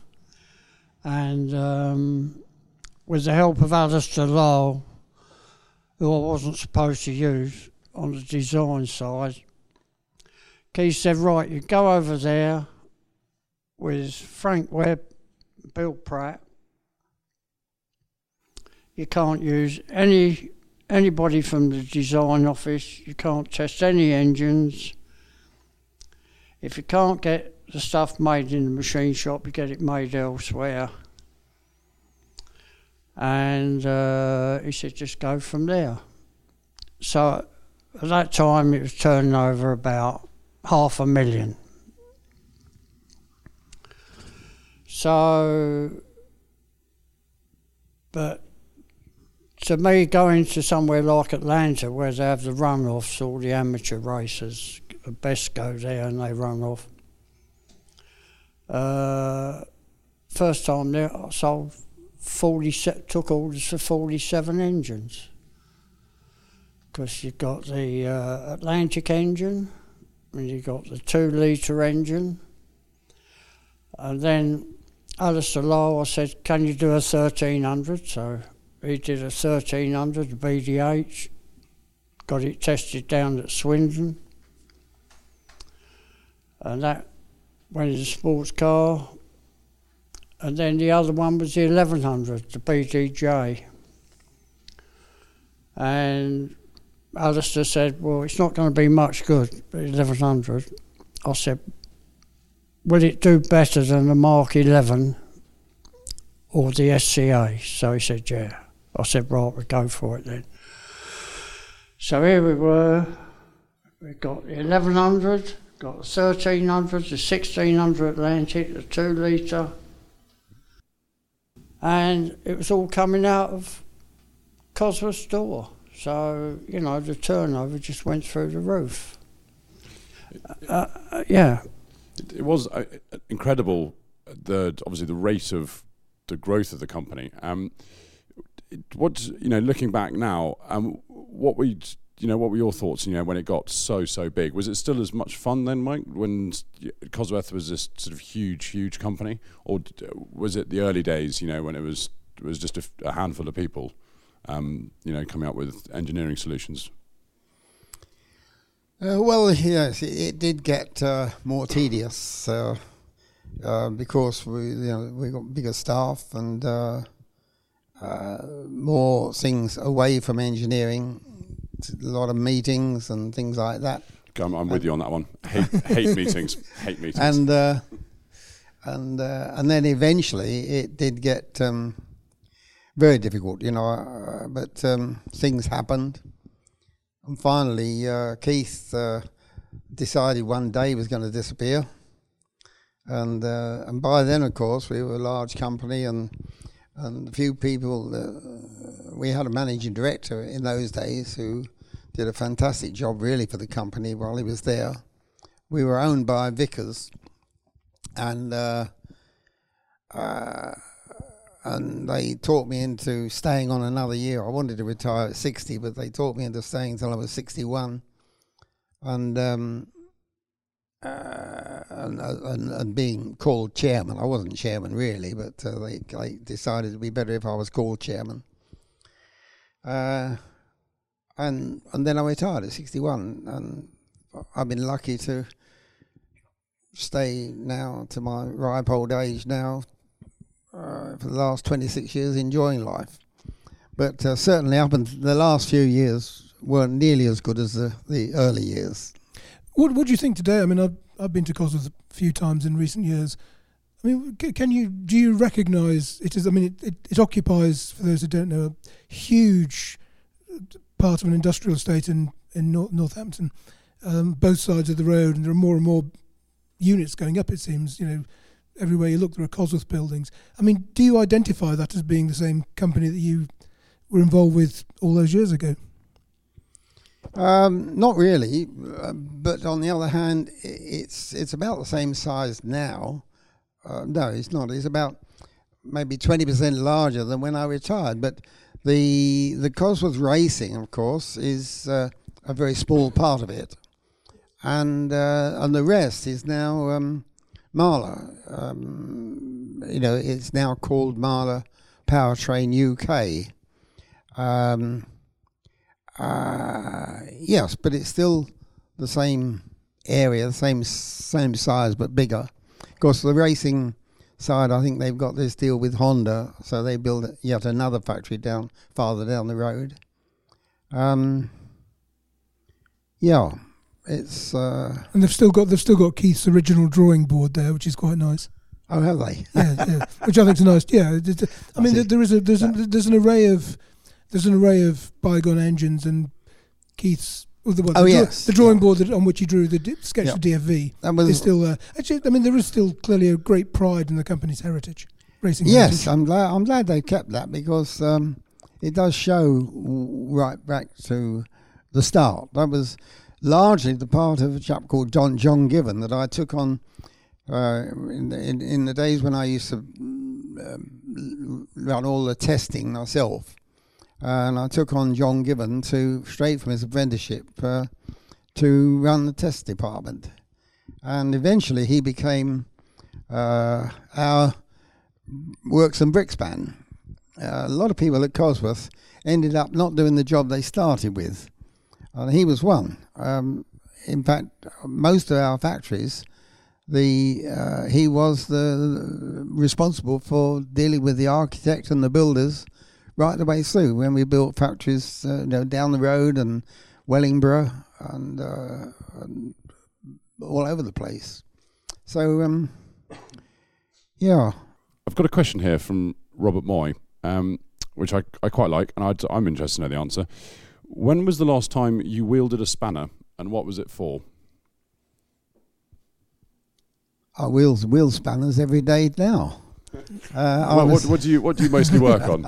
and with the help of Alistair Lowell, who I wasn't supposed to use on the design side, Keith said, right, you go over there with Frank Webb, Bill Pratt. You can't use anybody from the design office. You can't test any engines. If you can't get the stuff made in the machine shop, you get it made elsewhere. And he said, just go from there. So at that time, it was turning over about 500,000. So, but to me, going to somewhere like Atlanta, where they have the run-offs, all the amateur racers, the best go there and they run off. First time there, I sold took orders for 47 engines. Because you've got the Atlantic engine, and you've got the 2-litre engine. And then Alistair Lowell, I said, can you do a 1300? So he did a 1300, a BDH, got it tested down at Swindon. And that went in a sports car. And then the other one was the 1100, the BDJ. And Alistair said, well, it's not going to be much good, the 1100. I said, will it do better than the Mark 11 or the SCA? So he said, yeah. I said, right, we'll go for it then. So here we were. We got the 1100, got the 1300, the 1600 Atlantic, the 2-litre. And it was all coming out of Cosworth's store. So, you know, the turnover just went through the roof. Yeah. It was incredible, obviously the rate of the growth of the company. Looking back now, what were your thoughts? When it got so big, was it still as much fun then, Mike? When Cosworth was this sort of huge company, or was it the early days? When it was just a handful of people, coming up with engineering solutions. Well, yes, it did get more tedious because we got bigger staff and more things away from engineering, a lot of meetings and things like that. I'm with you on that one. Hate meetings. Hate meetings. And then eventually it did get very difficult, but things happened. And finally, Keith decided one day he was going to disappear. And by then, of course, we were a large company and a few people. We had a managing director in those days who did a fantastic job, really, for the company while he was there. We were owned by Vickers, and they talked me into staying on another year. I wanted to retire at 60, but they talked me into staying until I was 61, and being called chairman. I wasn't chairman really, but they decided it'd be better if I was called chairman. And then I retired at 61, and I've been lucky to stay now to my ripe old age now. For the last 26 years, enjoying life, but certainly up until the last few years weren't nearly as good as the early years. What do you think today? I mean, I've been to Cosworth a few times in recent years. I mean, do you recognise it as? I mean, it occupies, for those who don't know, a huge part of an industrial estate in Northampton, both sides of the road, and there are more and more units going up. It seems, everywhere you look, there are Cosworth buildings. I mean, do you identify that as being the same company that you were involved with all those years ago? Not really, but on the other hand, it's about the same size now. No, it's not. It's about maybe 20% larger than when I retired. But the Cosworth Racing, of course, is a very small part of it, and the rest is now Marler. It's now called Marler Powertrain UK. Yes, but it's still the same area, the same size, but bigger. Of course, the racing side, I think they've got this deal with Honda, so they build yet another factory farther down the road. It's and they've still got Keith's original drawing board there, which is quite nice. Oh, have they? Yeah, which I think is nice. Yeah, I mean, there's an array of bygone engines, and Keith's the drawing board on which he drew the sketch of DFV is still actually. I mean, there is still clearly a great pride in the company's heritage, racing. Yes, heritage. I'm glad they kept that, because it does show right back to the start. That was largely the part of a chap called John Given that I took on in the days when I used to run all the testing myself. And I took on John Given straight from his apprenticeship to run the test department. And eventually he became our works and bricks man. A lot of people at Cosworth ended up not doing the job they started with. And he was one. In fact, most of our factories, he was the responsible for dealing with the architect and the builders right the way through when we built factories down the road and Wellingborough and all over the place. So, I've got a question here from Robert Moy, which I quite like, and I'm interested to know the answer. When was the last time you wielded a spanner, and what was it for? I wheel spanners every day now. What do you mostly work on?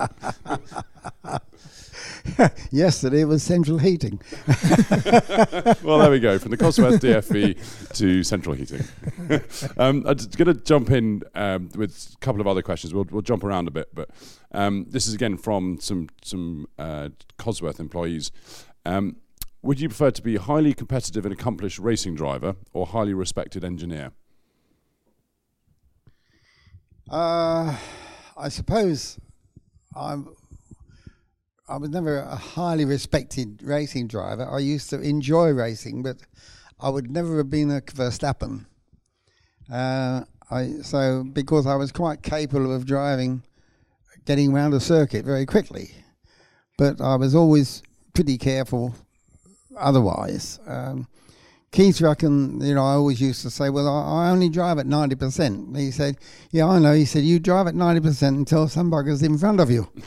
Yesterday was central heating. Well, there we go. From the Cosworth DFV to central heating. I'm going to jump in with a couple of other questions. We'll jump around a bit, but this is again from some Cosworth employees. Would you prefer to be a highly competitive and accomplished racing driver or highly respected engineer? I suppose I'm I was never a highly respected racing driver. I used to enjoy racing, but I would never have been a Verstappen. Because I was quite capable of getting around a circuit very quickly, but I was always pretty careful otherwise. Keith Rucken, I always used to say, well, I only drive at 90%. He said, yeah, I know. He said, you drive at 90% until some bugger's in front of you.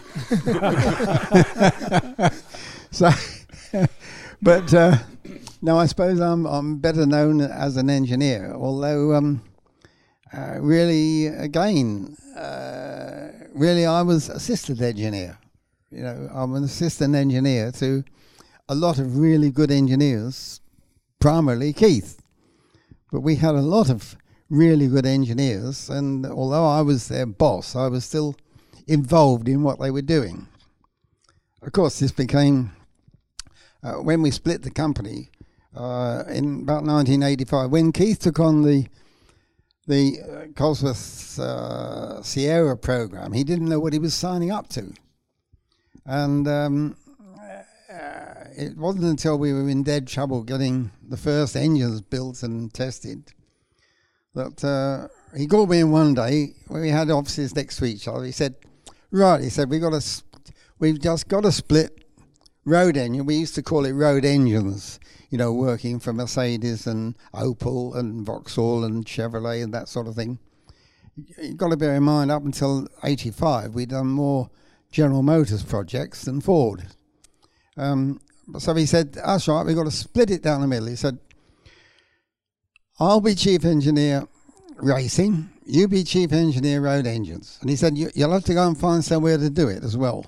No, I suppose I'm better known as an engineer, although really I was assistant engineer. I'm an assistant engineer to a lot of really good engineers, primarily Keith. But we had a lot of really good engineers, and although I was their boss, I was still involved in what they were doing. Of course, this became, when we split the company in about 1985, when Keith took on the Cosworth Sierra program, he didn't know what he was signing up to. And it wasn't until we were in dead trouble getting the first engines built and tested that he called me in one day when we had offices next to each other. He said, right, he said, we've just got to split road engine. We used to call it road engines, working for Mercedes and Opel and Vauxhall and Chevrolet and that sort of thing. You've got to bear in mind, up until 85, we'd done more General Motors projects than Ford. So he said, that's right, we've got to split it down the middle. He said, I'll be chief engineer racing, you be chief engineer road engines. And he said, you'll have to go and find somewhere to do it as well.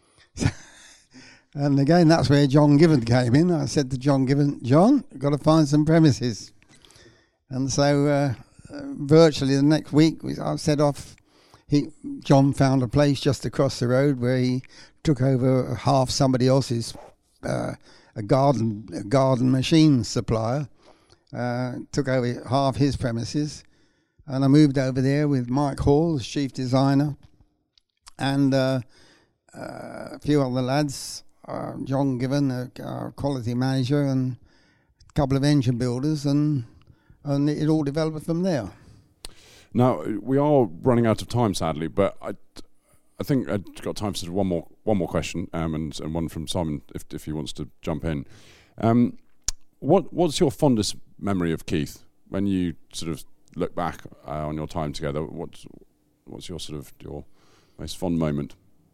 And again, that's where John Given came in. I said to John Given, John, you've got to find some premises. And so virtually the next week, I set off. John found a place just across the road where he took over half somebody else's, a garden machine supplier, took over half his premises, and I moved over there with Mike Hall as chief designer, and a few other lads, John Given, our quality manager, and a couple of engine builders, and it all developed from there. Now, we are running out of time, sadly, but I think I've got time for one more question, and one from Simon, if he wants to jump in. What's your fondest memory of Keith when you sort of look back on your time together? What's your most fond moment?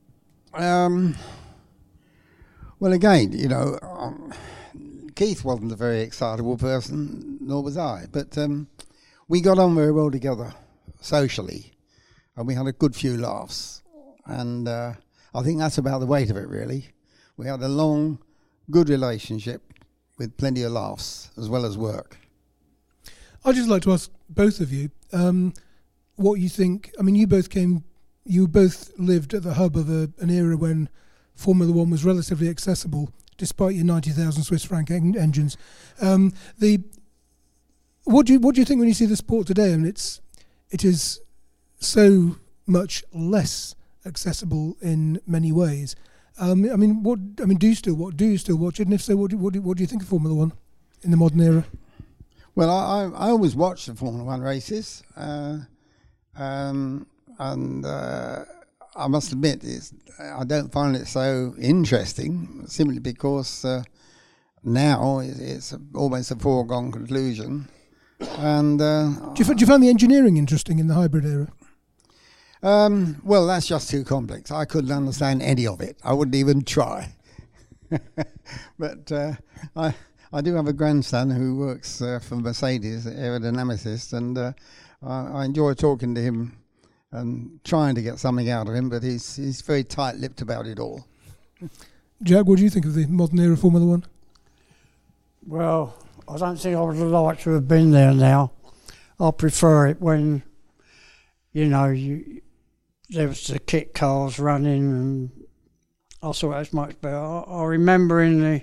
Well, again, Keith wasn't a very excitable person, nor was I, but we got on very well together socially, and we had a good few laughs, and I think that's about the weight of it, really. We had a long, good relationship with plenty of laughs as well as work. I'd just like to ask both of you what you think. I mean, you both lived at the hub of an era when Formula One was relatively accessible, despite your 90,000 Swiss franc engines. What do you think when you see the sport today? I mean, it is so much less accessible in many ways. Do you still watch it? And if so, what do you think of Formula One in the modern era? Well, I always watch the Formula One races, and I must admit, I don't find it so interesting, simply because now it's almost a foregone conclusion. And do you find the engineering interesting in the hybrid era? Well, that's just too complex. I couldn't understand any of it. I wouldn't even try. But I do have a grandson who works for Mercedes, aerodynamicist, and I enjoy talking to him and trying to get something out of him, but he's very tight-lipped about it all. Jack, what do you think of the modern era Formula One? Well, I don't think I would like to have been there now. I prefer it when, there was the kit cars running, and I thought it was much better. I remember in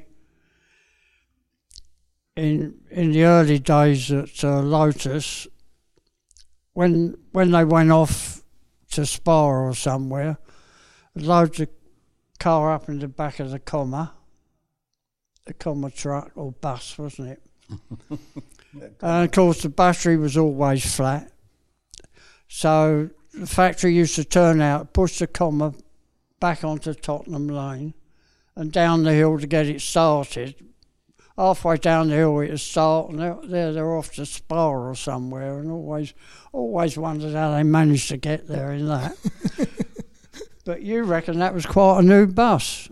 the early days at Lotus, when they went off to Spa or somewhere, loads of car up in the back of the comma truck or bus, wasn't it? And of course the battery was always flat. So the factory used to turn out, push the comma back onto Tottenham Lane and down the hill to get it started. Halfway down the hill it would start, and they're off to Spa or somewhere, and always wondered how they managed to get there in that. But you reckon that was quite a new bus?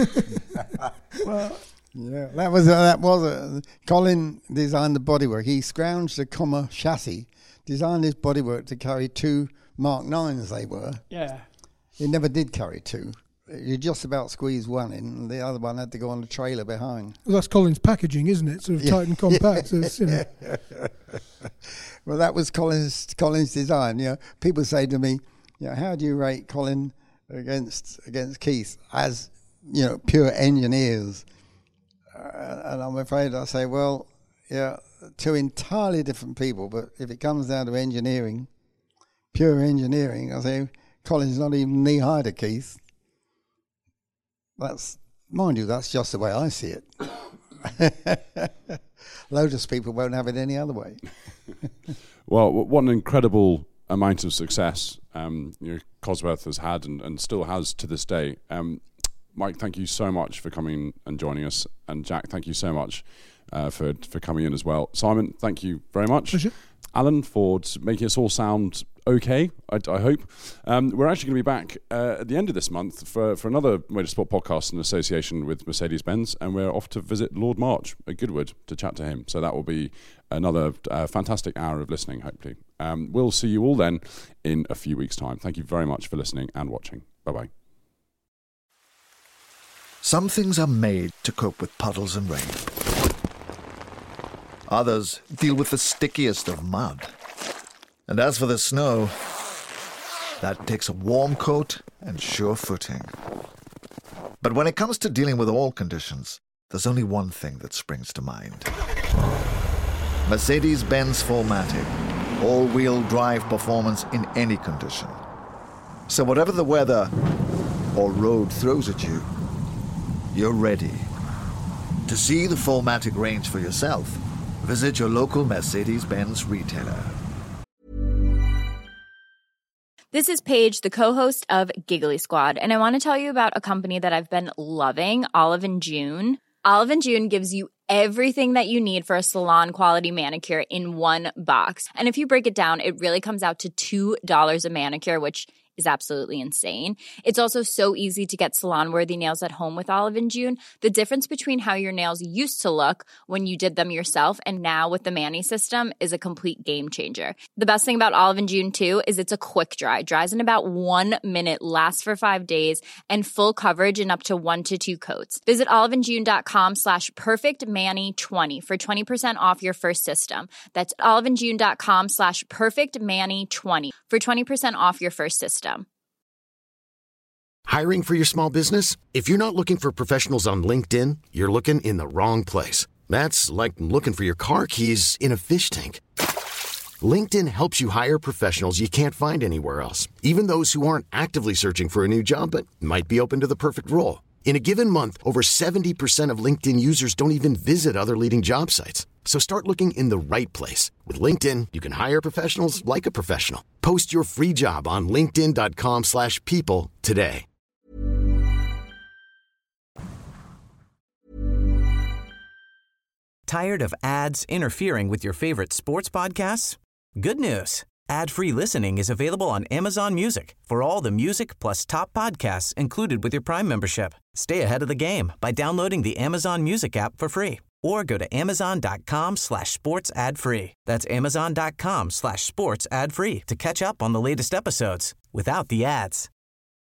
Well, yeah, that was Colin designed the bodywork. He scrounged the comma chassis, designed his bodywork to carry 2 Mark 9s. They were. Yeah. It never did carry 2. You just about squeezed one in, and the other one had to go on the trailer behind. Well, that's Colin's packaging, isn't it? Sort of tight and compact. So it's, Well, that was Colin's design. People say to me, how do you rate Colin against Keith as pure engineers? And I'm afraid I say, well, 2 entirely different people. But if it comes down to engineering, pure engineering, I say Colin's not even knee high to Keith. Mind you, that's just the way I see it. Lotus people won't have it any other way. Well, what an incredible amount of success Cosworth has had and still has to this day. Mike, thank you so much for coming and joining us. And Jack, thank you so much for coming in as well. Simon, thank you very much. Pleasure. Alan, for making us all sound okay, I hope. We're actually going to be back at the end of this month for another motorsport podcast in association with Mercedes-Benz, and we're off to visit Lord March at Goodwood to chat to him. So that will be another fantastic hour of listening, hopefully. We'll see you all then in a few weeks' time. Thank you very much for listening and watching. Bye-bye. Some things are made to cope with puddles and rain. Others deal with the stickiest of mud. And as for the snow, that takes a warm coat and sure footing. But when it comes to dealing with all conditions, there's only one thing that springs to mind. Mercedes-Benz 4MATIC, all-wheel drive performance in any condition. So whatever the weather or road throws at you, you're ready. To see the 4MATIC range for yourself, visit your local Mercedes-Benz retailer. This is Paige, the co-host of Giggly Squad, and I want to tell you about a company that I've been loving, Olive & June. Olive & June gives you everything that you need for a salon-quality manicure in one box. And if you break it down, it really comes out to $2 a manicure, which is absolutely insane. It's also so easy to get salon-worthy nails at home with Olive & June. The difference between how your nails used to look when you did them yourself and now with the Mani system is a complete game changer. The best thing about Olive & June, too, is it's a quick dry. Dries in about 1 minute, lasts for 5 days, and full coverage in up to 1 to 2 coats. Visit oliveandjune.com/perfectmani20 for 20% off your first system. That's oliveandjune.com/perfectmani20 for 20% off your first system. Hiring for your small business? If you're not looking for professionals on LinkedIn, you're looking in the wrong place. That's like looking for your car keys in a fish tank. LinkedIn helps you hire professionals you can't find anywhere else, even those who aren't actively searching for a new job but might be open to the perfect role. In a given month, over 70% of LinkedIn users don't even visit other leading job sites. So start looking in the right place. With LinkedIn, you can hire professionals like a professional. Post your free job on linkedin.com/people today. Tired of ads interfering with your favorite sports podcasts? Good news. Ad-free listening is available on Amazon Music for all the music plus top podcasts included with your Prime membership. Stay ahead of the game by downloading the Amazon Music app for free or go to amazon.com/sports ad free. That's amazon.com/sports ad free to catch up on the latest episodes without the ads.